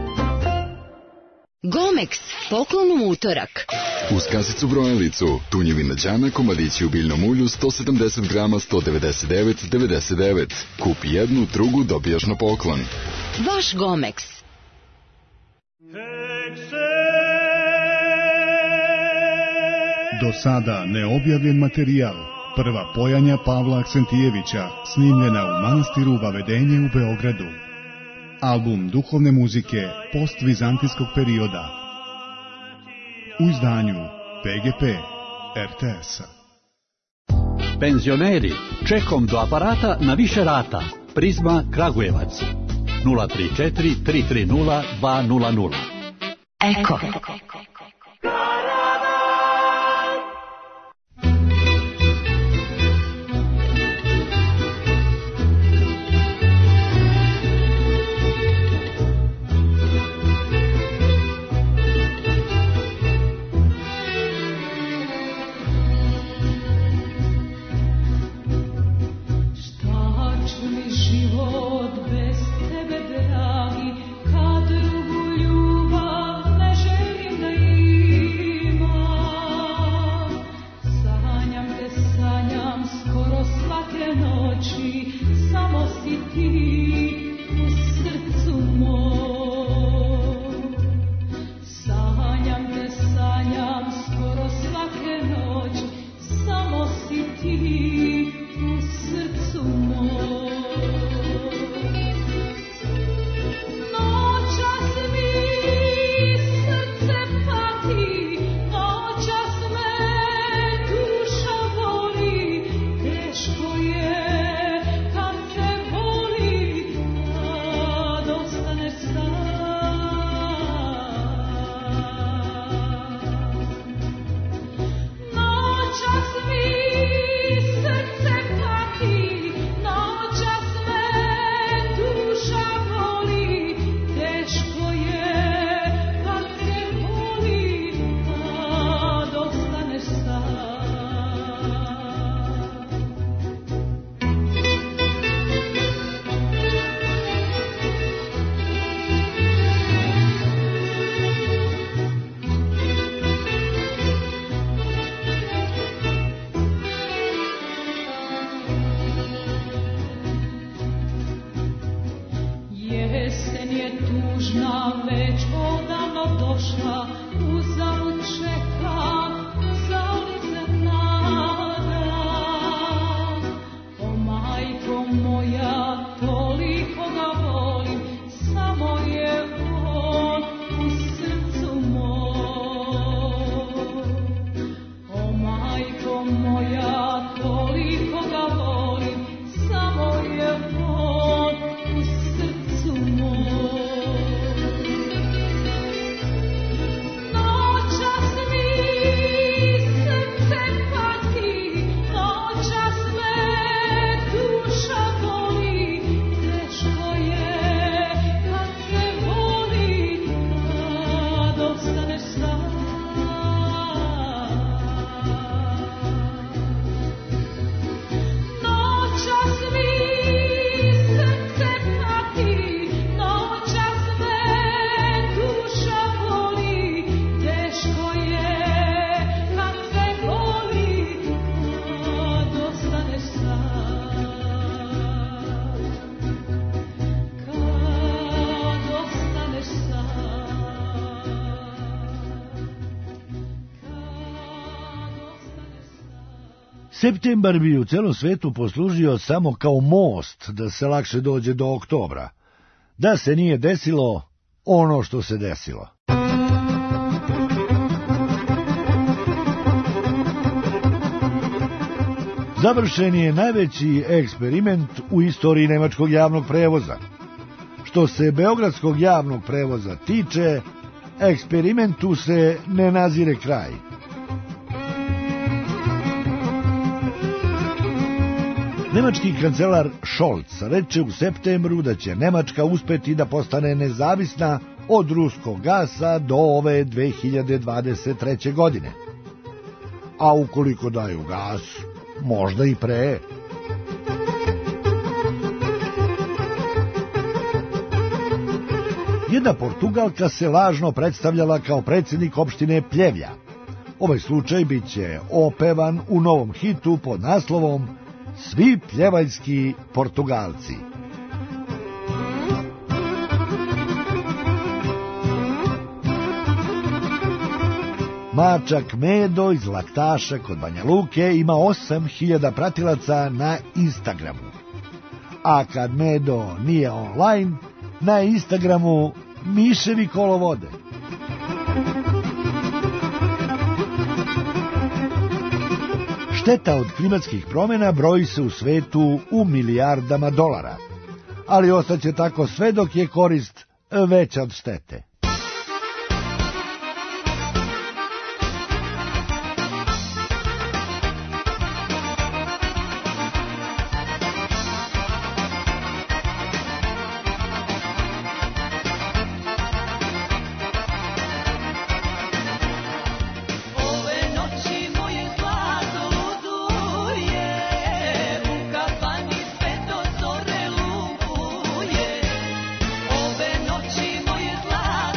Gomex, poklon u utorak. Uz kasicu brojalicu, tunjevina đana, komadići u biljnom ulju, 170 grama, 199,99. Kupi jednu, drugu dobijaš na poklon. Vaš Gomex. Do sada neobjavljen materijal. Prva pojanja Pavla Aksentijevića, snimljena u manastiru Vavedenje u Beogradu. Album duhovne muzike postvizantijskog perioda. U izdanju PGP RTS-a. Penzioneri, čekom do aparata na više rata. Prizma Kragujevac 034 330 200. Eko. Septembar bi u celom svetu poslužio samo kao most da se lakše dođe do oktobra, da se nije desilo ono što se desilo. Završen je najveći eksperiment u istoriji nemačkog javnog prevoza. Što se beogradskog javnog prevoza tiče, eksperimentu se ne nazire kraj. Nemački kancelar Scholz reče u septembru da će Nemačka uspeti da postane nezavisna od ruskog gasa do ove 2023. godine. A ukoliko daju gas, možda i pre. Jedna Portugalka se lažno predstavljala kao predsjednik opštine Pljevlja. Ovaj slučaj bit će opevan u novom hitu pod naslovom Svi pljevaljski Portugalci. Mačak Medo iz Laktaša kod Banja Luke ima 8.000 pratilaca na Instagramu. A kad Medo nije online, na Instagramu miševi kolo vode. Šteta od klimatskih promjena broji se u svetu u milijardama dolara, ali ostaće tako sve dok je korist veća od štete. Ove noći moje zlato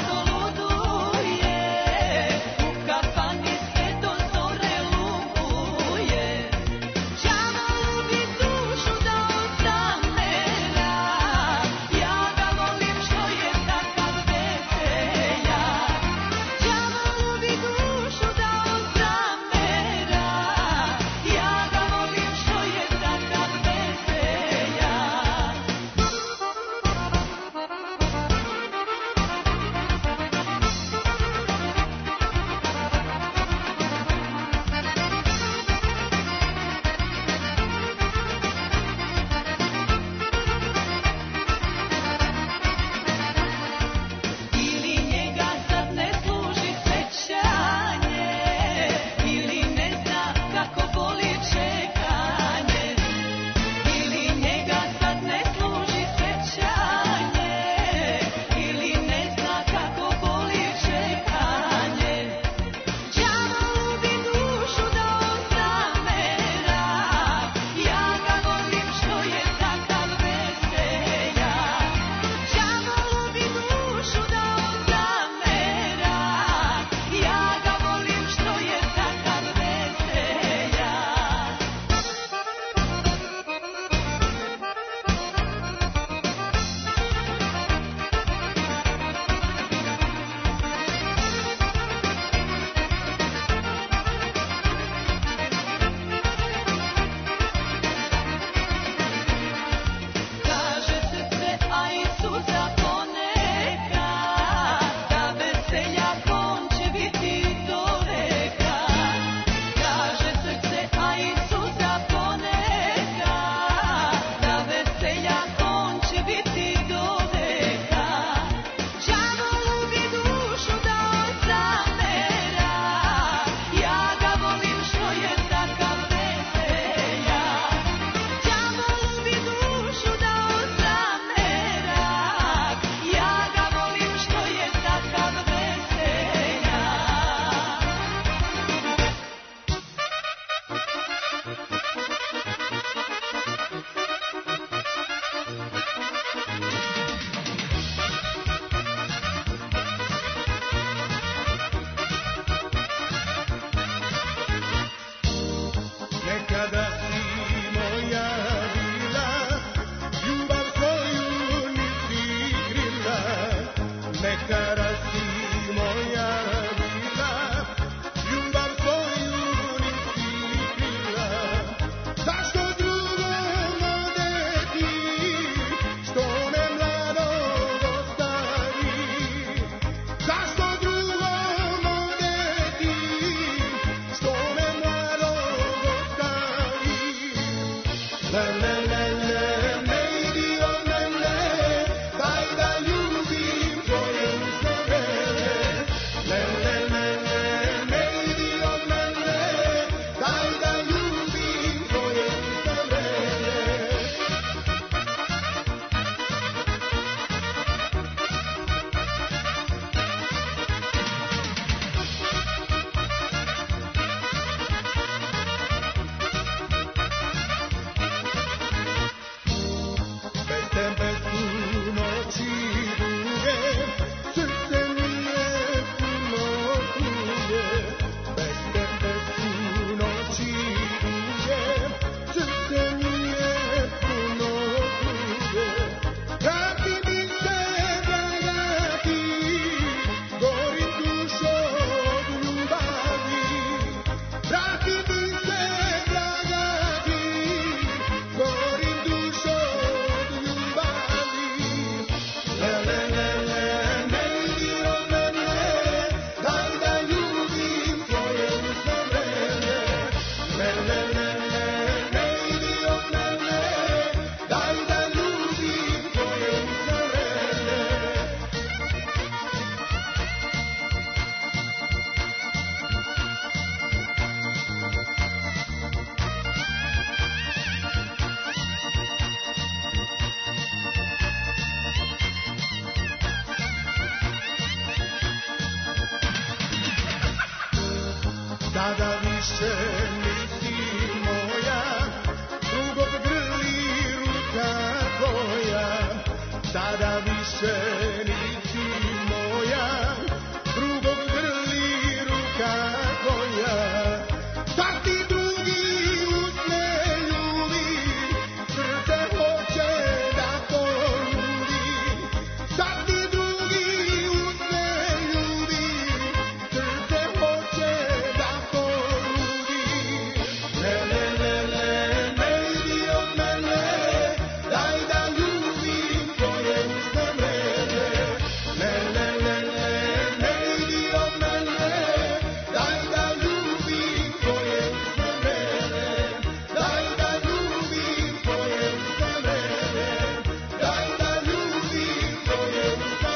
više nisi moja, drugog grli ruka tvoja. Sada više nisi moja, drugog grli ruka tvoja. Sad ti drugi usne ljubi, srce hoće da poludi. Sad ti drugi usne ljubi, srce hoće da poludi. Ne, ne, ne, ne, ne idi od mene, daj da ljubim tvoje usne mene. Ne, ne, ne, ne, ne idi od mene, daj da ljubim tvoje usne mene. Daj da ljubim tvoje usne mene. Daj da ljubim tvoje usne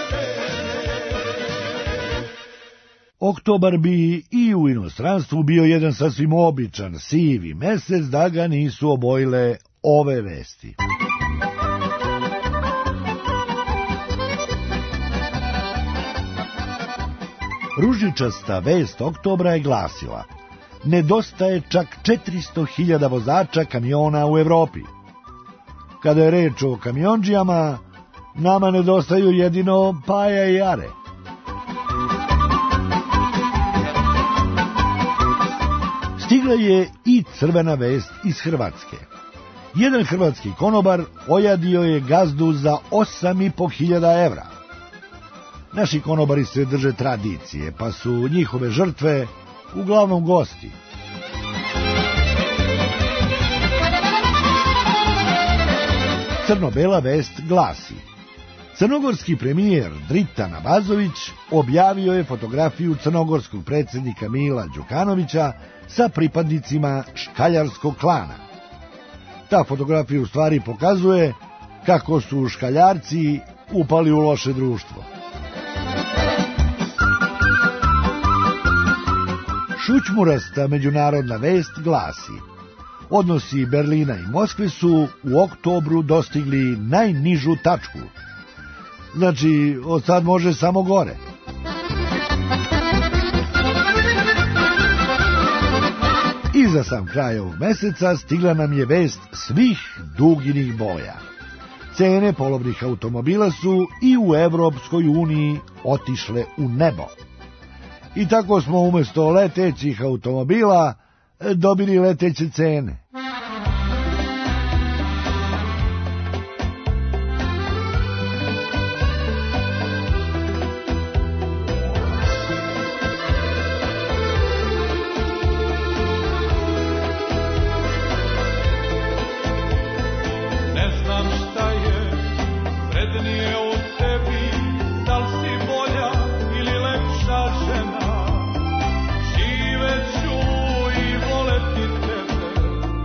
mene. Oktobar bi i u inostranstvu bio jedan sasvim običan, sivi mesec da ga nisu obojile ove vesti. Ružičasta vest oktobra je glasila: nedostaje čak 400.000 vozača kamiona u Evropi. Kada je reč o kamionđijama, nama nedostaju jedino Paja i Are. Stigla je i crvena vest iz Hrvatske. Jedan hrvatski konobar ojadio je gazdu za 8.500 evra. Naši konobari se drže tradicije, pa su njihove žrtve uglavnom gosti. Crno-bela vest glasi: crnogorski premijer Dritan Abazović objavio je fotografiju crnogorskog predsjednika Mila Đukanovića sa pripadnicima škaljarskog klana. Ta fotografija u stvari pokazuje kako su škaljarci upali u loše društvo. Šućmurasta međunarodna vest glasi: odnosi Berlina i Moskve su u oktobru dostigli najnižu tačku. Znači, od sad može samo gore. I za sam kraj ovog meseca stigla nam je vest svih duginih boja. Cene polovnih automobila su i u Evropskoj uniji otišle u nebo. I tako smo umjesto letećih automobila dobili leteće cene. Živeću i voleti tebe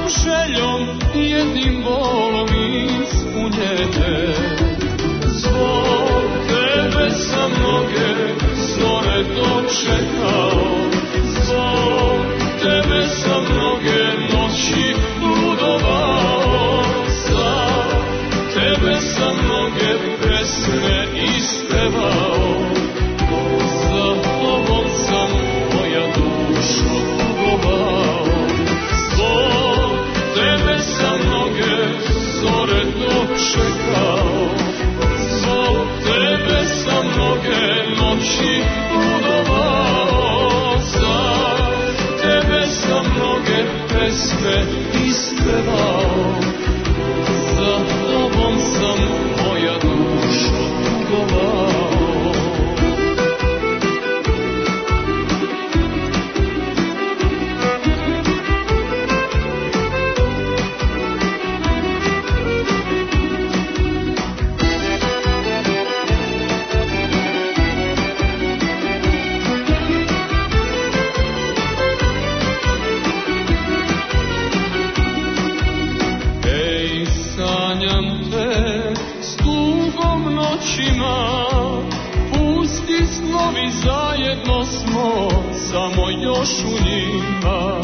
željom, jednim volom ispunjene. Zbog tebe sam mnoge zore dočekao, zbog tebe sam mnoge noći ludovao, za tebe sam mnoge pesme ispevao, za tobom sam moja dušo tugovao. Zbog tebe sam mnoge zore dočekao, zbog tebe sam mnoge noći ludovao, za tebe sam mnoge pesme ispevao, za tobom sam moja dušo tugovao. Pusti snovi, zajedno smo, samo još u njima.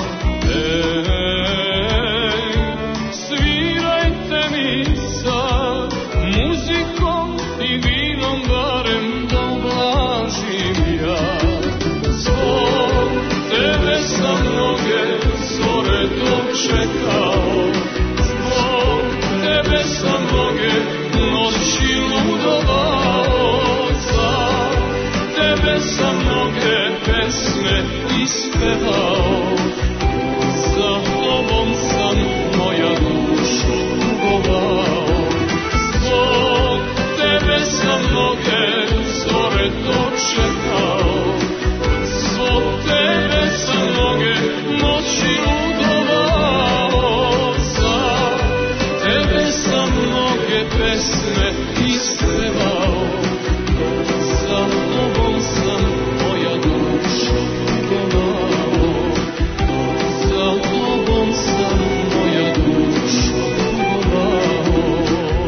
Svirajte mi sad muzikom i vinom, barem da ublažim ja. Zbog tebe sam mnoge zore dočekao, zbog tebe sam mnoge noći ludovao, za tebe sam mnoge pesme ispevao, za tobom sam moja dušo tugovao. Zbog tebe sam mnoge zore dočekao, zbog tebe sam mnoge noći ludovao, za tebe sam mnoge pesme ispevao, za tobom sam moja dušo tugovao, za tobom sam moja dušo tugovao.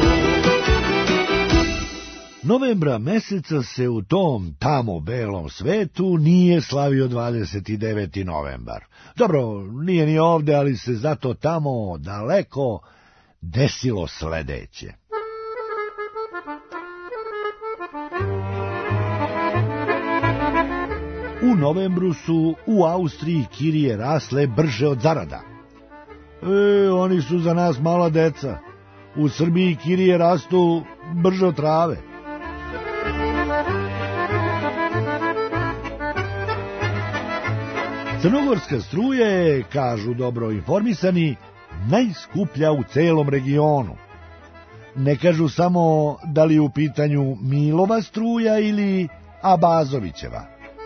Novembra meseca se u tom tamo belom svetu nije slavio 29. novembar. Dobro, nije ni ovde, ali se zato tamo daleko desilo sledeće. U novembru su u Austriji kirije rasle brže od zarada. Oni su za nas mala deca. U Srbiji kirije rastu brže od trave. Crnogorska struja je, kažu dobro informisani, najskuplja u celom regionu. Ne kažu samo da li je u pitanju Milova struja ili Abazovićeva.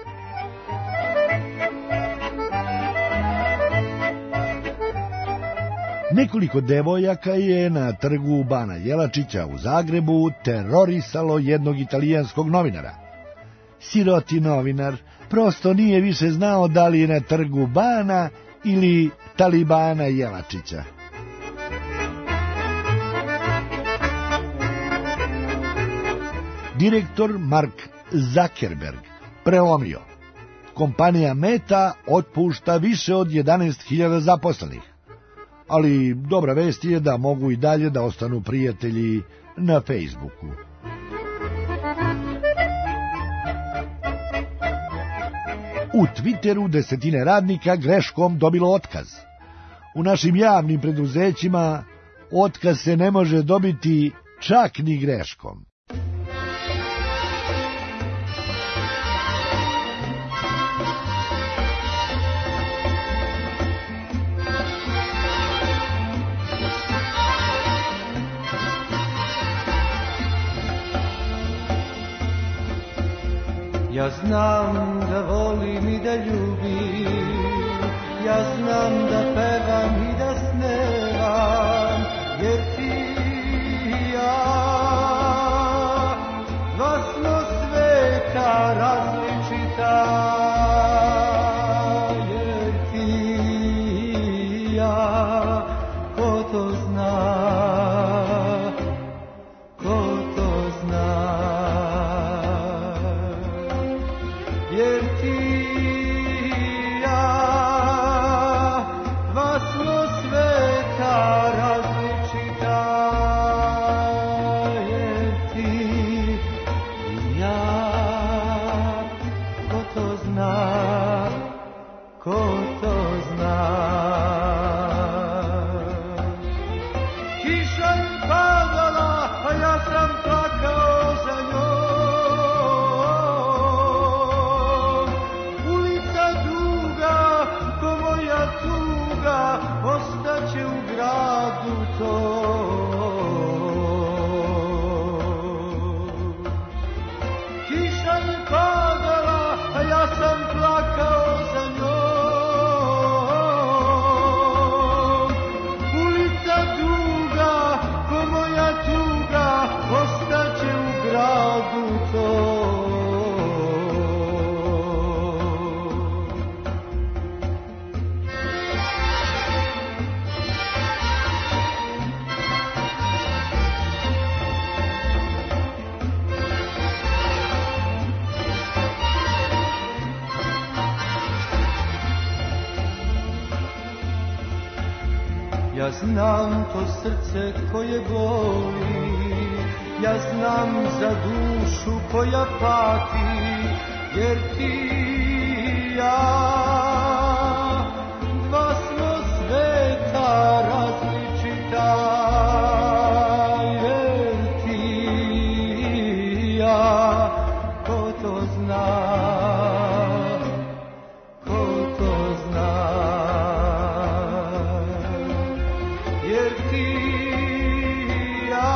Nekoliko devojaka je na trgu Bana Jelačića u Zagrebu terorisalo jednog italijanskog novinara. Siroti novinar prosto nije više znao da li je na trgu Bana ili Talibana Jelačića. Direktor Mark Zuckerberg prelomio. Kompanija Meta otpušta više od 11.000 zaposlenih. Ali dobra vest je da mogu i dalje da ostanu prijatelji na Facebooku. U Twitteru desetine radnika greškom dobilo otkaz. U našim javnim preduzećima otkaz se ne može dobiti čak ni greškom. Ja znam da volim i da ljubim, ja znam da pevam i da snevam, jer ti i ja, dva smo sveta različita, jer ti i ja, ko to zna. Kiša je padala, a ja sam plakao za njom. Ulica duga, ko moja tuga, ostaće u gradu tom. Kiša je padala, a ja sam plakao za njom. Ulica duga, ko moja tuga, ostaće u gradu tom. Ja znam to srce koje boli, ja znam za dušu koja pati, jer ti i ja, dva smo sveta različita, jer ti i ja, ko to zna, ko to zna. Jer ti i ja,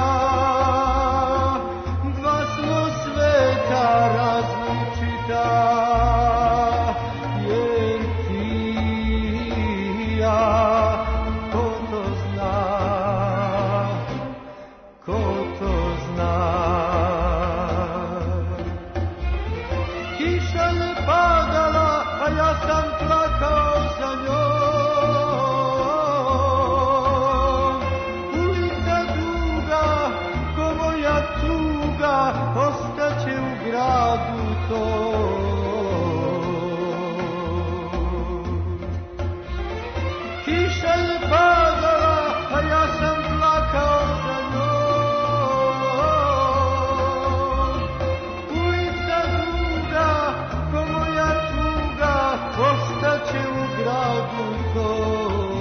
dva smo sveta različita, jer ti i ja, ko to zna, ko to zna. Kiša je padala, a ja sam plakao za njom. Ostaće u gradu tom. Kiša je padala, a ja sam plakao za njom. Ulica duga, ko moja tuga, ostaće u gradu tom.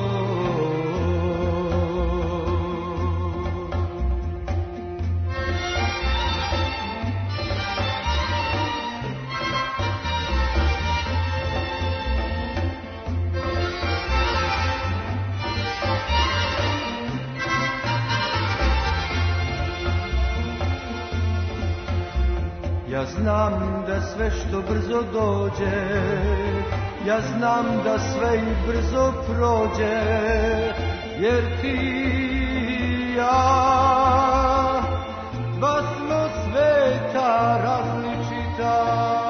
Ja znam da sve što brzo dođe, ja znam da sve i brzo prođe, jer ti i ja, dva smo sveta različita,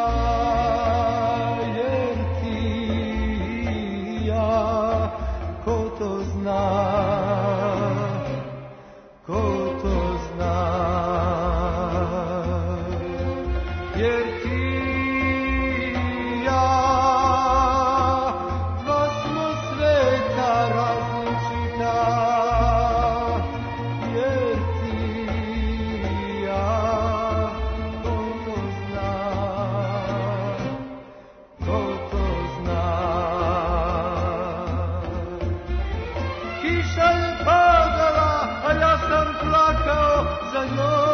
jer ti i ja, ko to zna, ko to zna. Jer ti i ja, dva smo sveta različita, jer ti i ja, ko to zna, ko to zna. Kiša je padala, a ja sam plakao za njom.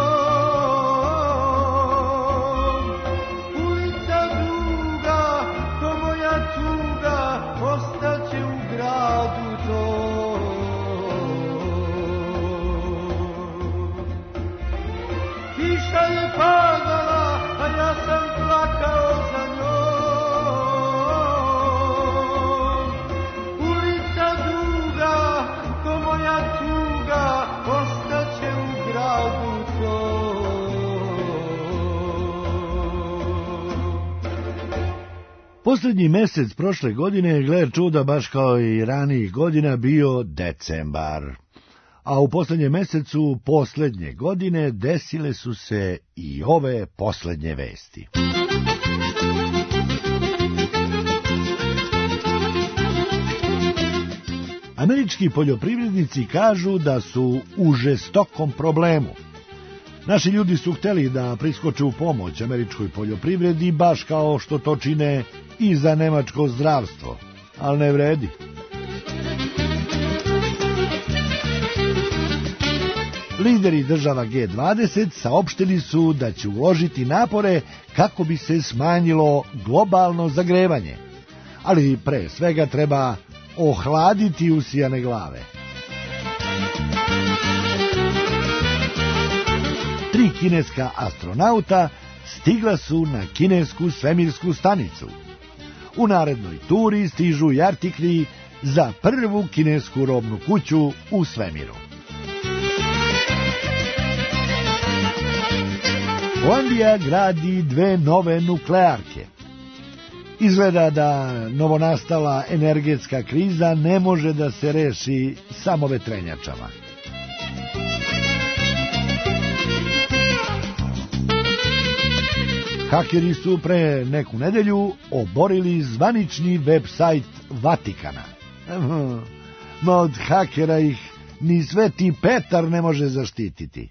Ostaće u gradu tom. Kiša je padala, a ja sam plakao za njom. Ulica duga, ko moja tuga, ostaće u gradu tom. Posljednji mesec prošle godine je, gle čuda, baš kao i ranijih godina, bio decembar. A u posljednjem mesecu posljednje godine desile su se i ove posljednje vesti. Američki poljoprivrednici kažu da su u žestokom problemu. Naši ljudi su hteli da priskoče u pomoć američkoj poljoprivredi, baš kao što to čine i za nemačko zdravstvo. ali ne vredi. Lideri država G20 saopštili su da će uložiti napore kako bi se smanjilo globalno zagrevanje, ali pre svega treba ohladiti usijane glave. 3 kineska astronauta stigla su na kinesku svemirsku stanicu. U narednoj turi stižu i artikli za prvu kinesku robnu kuću u svemiru. Holandija gradi 2 nove nuklearke. Izgleda da novonastala energetska kriza ne može da se reši samo vetrenjačama. Hakeri su pre neku nedelju oborili zvanični web sajt Vatikana. No od hakera ih ni Sveti Petar ne može zaštititi.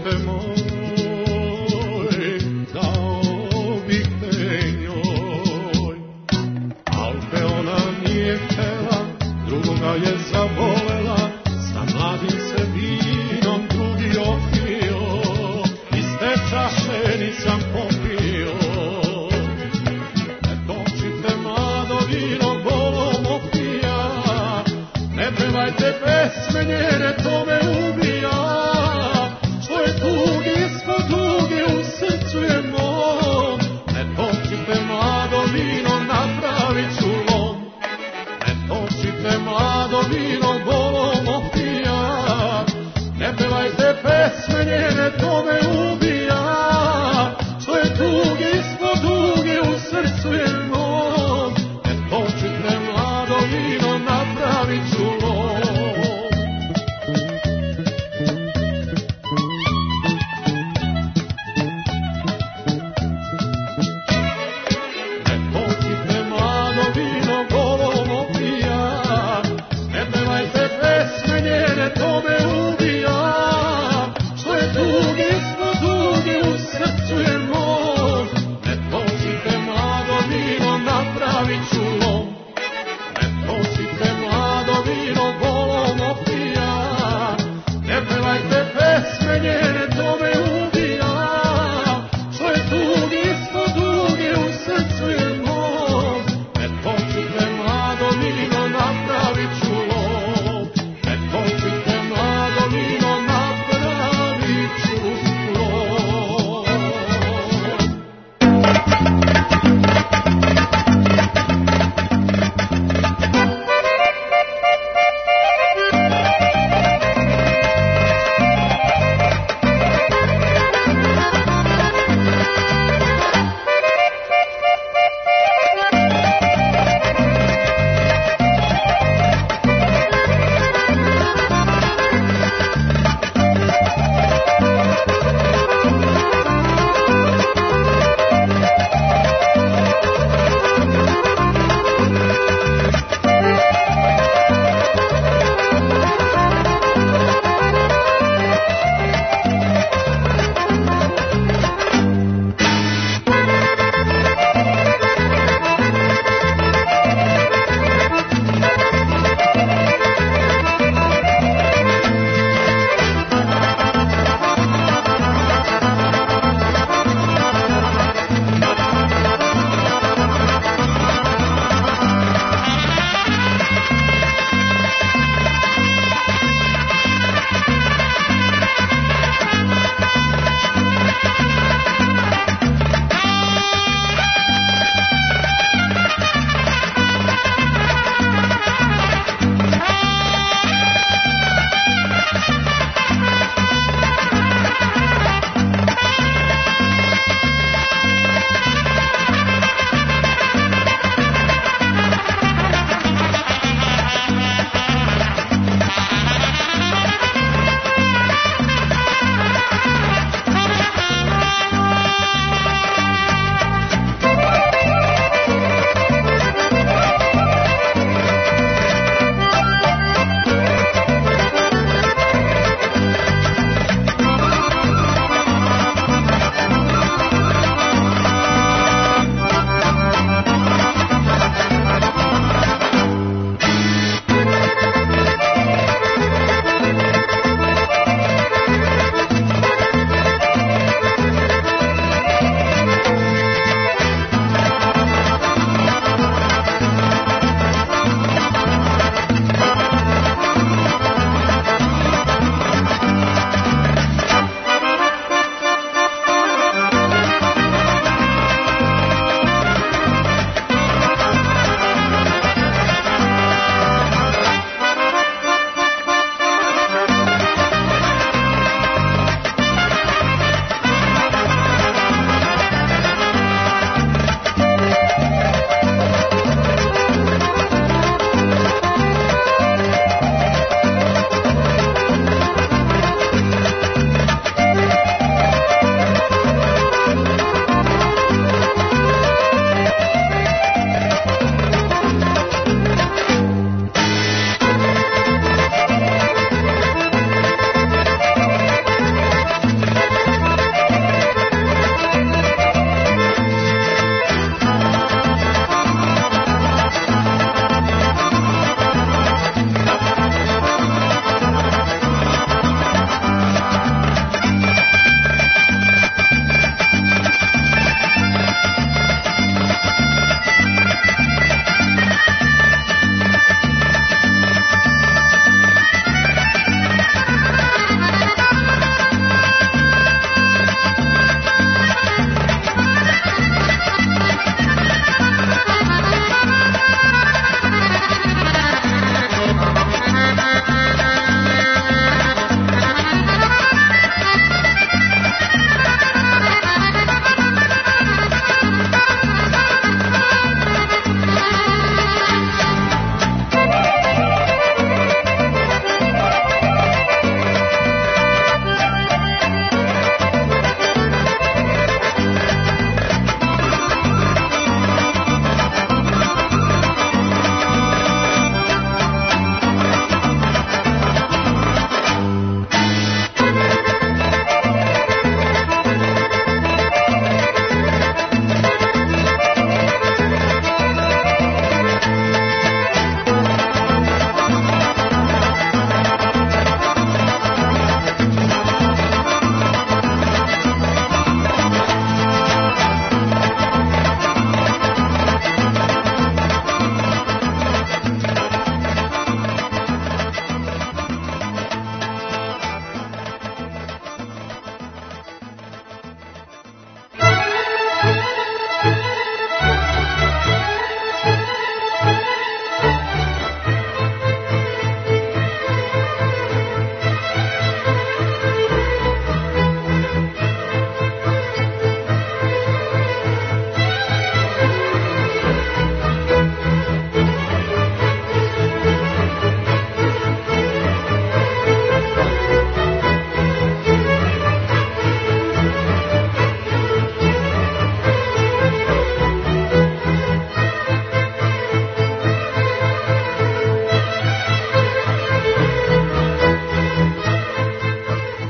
počite moj, dao bih te njoj. Alpe ona nije htela, drugoga je zavolela, sa mladim se vinom drugi opio, iz te čaše nisam popio. Ne točite mlado vino, bolom opija, ne pevajte pesme njene, to me ubija. Što je tugi ispod tugi, u srcu je mom. Ne točite mlado vino, napravit ću lom. Ne točite mlado vino, bolom opija, ne pevajte pesme njene, to me ubija. Što je tugi ispod tugi, u srcu je mom. Ne točite mlado vino, napravit ću lom. Ne točite mlado vino, bolom opija, ne pevajte pesme njene, to me ubija. Što je tugi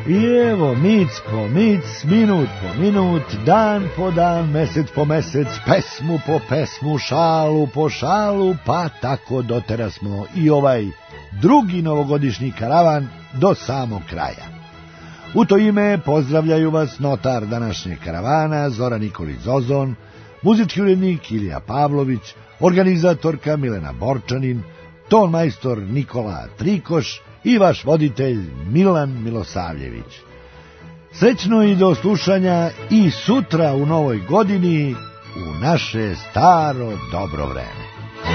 I evo, mic po mic, minut po minut, dan po dan, mesec po mesec, pesmu po pesmu, šalu po šalu, pa tako doterasmo i ovaj drugi novogodišnji karavan do samog kraja. U to ime pozdravljaju vas notar današnjeg karavana Zoran Nikolić Zozon, muzički urednik Ilija Pavlović, organizatorka Milena Borčanin, ton majstor Nikola Trikoš i vaš voditelj Milan Milosavljević. Srećno i do slušanja i sutra u novoj godini u naše staro dobro vreme.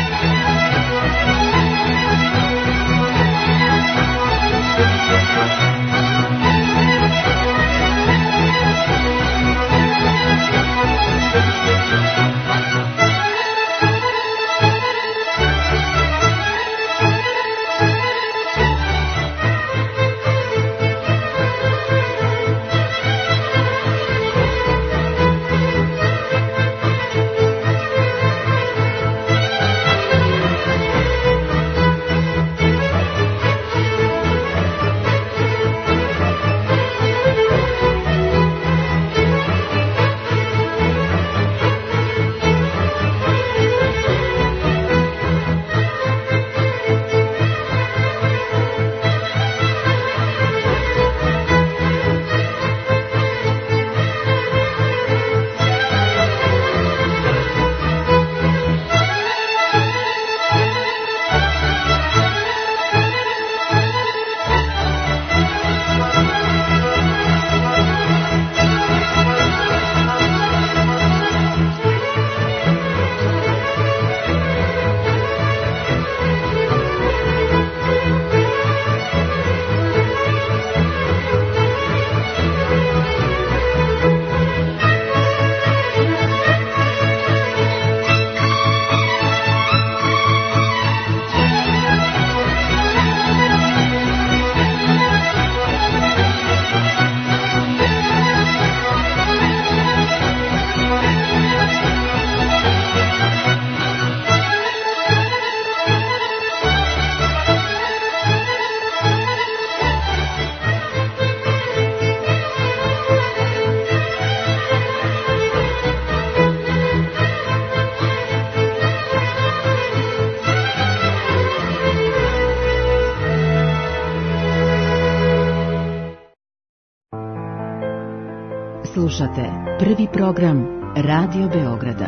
Slušate prvi program Radio Beograda.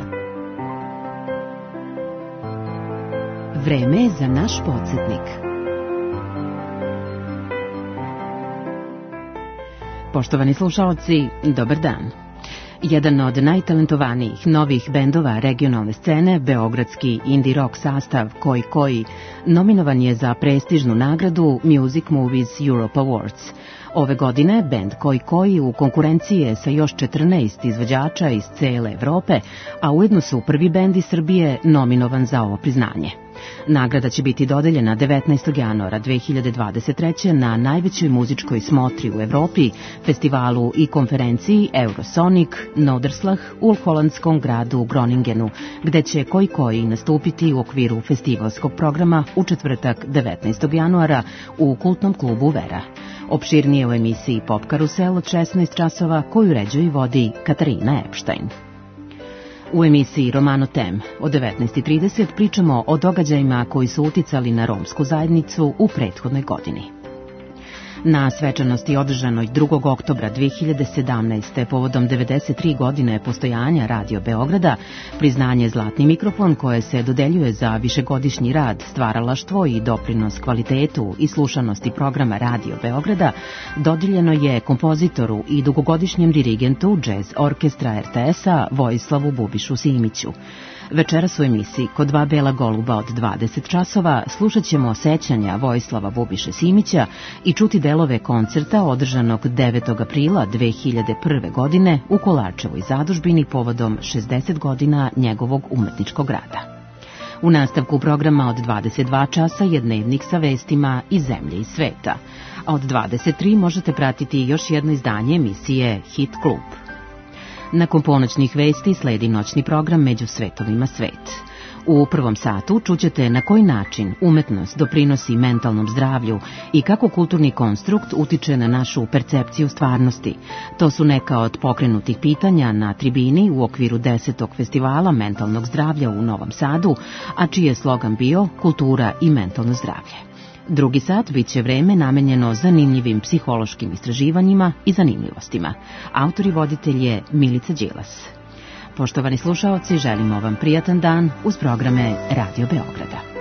Vreme je za naš podsjetnik. Poštovani slušalci, dobar dan. Jedan od najtalentovanijih novih bendova regionalne scene, beogradski indie rock sastav Koji, nominovan je za prestižnu nagradu Music Movies Europe Awards. Ove godine bend Koji u konkurenciji je sa još 14 izvođača iz cele Evrope, a ujedno su prvi bend iz Srbije nominovan za ovo priznanje. Nagrada će biti dodeljena 19. januara 2023. na najvećoj muzičkoj smotri u Evropi, festivalu i konferenciji Eurosonic Noorderslag u holandskom gradu Groningenu, gde će Koji nastupiti u okviru festivalskog programa u četvrtak 19. januara u kultnom klubu Vera. Opširnije u emisiji Pop Karusel od 16 časova koju uređuje i vodi Katarina Epštajn. U emisiji Romano Tem od 19:30 pričamo o događajima koji su uticali na romsku zajednicu u prethodnoj godini. Na svečanosti održanoj 2. oktobra 2017. povodom 93 godine postojanja Radio Beograda, priznanje Zlatni mikrofon koje se dodeljuje za višegodišnji rad, stvaralaštvo i doprinos kvalitetu i slušanosti programa Radio Beograda, dodeljeno je kompozitoru i dugogodišnjem dirigentu Jazz Orkestra RTS-a Vojislavu Bubišu Simiću. Večeras u emisiji Kod dva bela goluba od 20 časova slušat ćemo sećanja Vojislava Bubiše Simića i čuti delove koncerta održanog 9. aprila 2001. godine u Kolarčevoj zadužbini povodom 60 godina njegovog umetničkog rada. U nastavku programa od 22 časa je dnevnik sa vestima iz zemlje i sveta, a od 23 možete pratiti još jedno izdanje emisije Hit Klub. Nakon ponoćnih vesti sledi noćni program Među svetovima svet. U prvom satu čućete na koji način umetnost doprinosi mentalnom zdravlju i kako kulturni konstrukt utiče na našu percepciju stvarnosti. To su neka od pokrenutih pitanja na tribini u okviru 10. festivala mentalnog zdravlja u Novom Sadu, a čiji je slogan bio Kultura i mentalno zdravlje. Drugi sat bit će vreme namenjeno zanimljivim psihološkim istraživanjima i zanimljivostima. Autor i voditelj je Milica Đilas. Poštovani slušaoci, želimo vam prijatan dan uz programe Radio Beograda.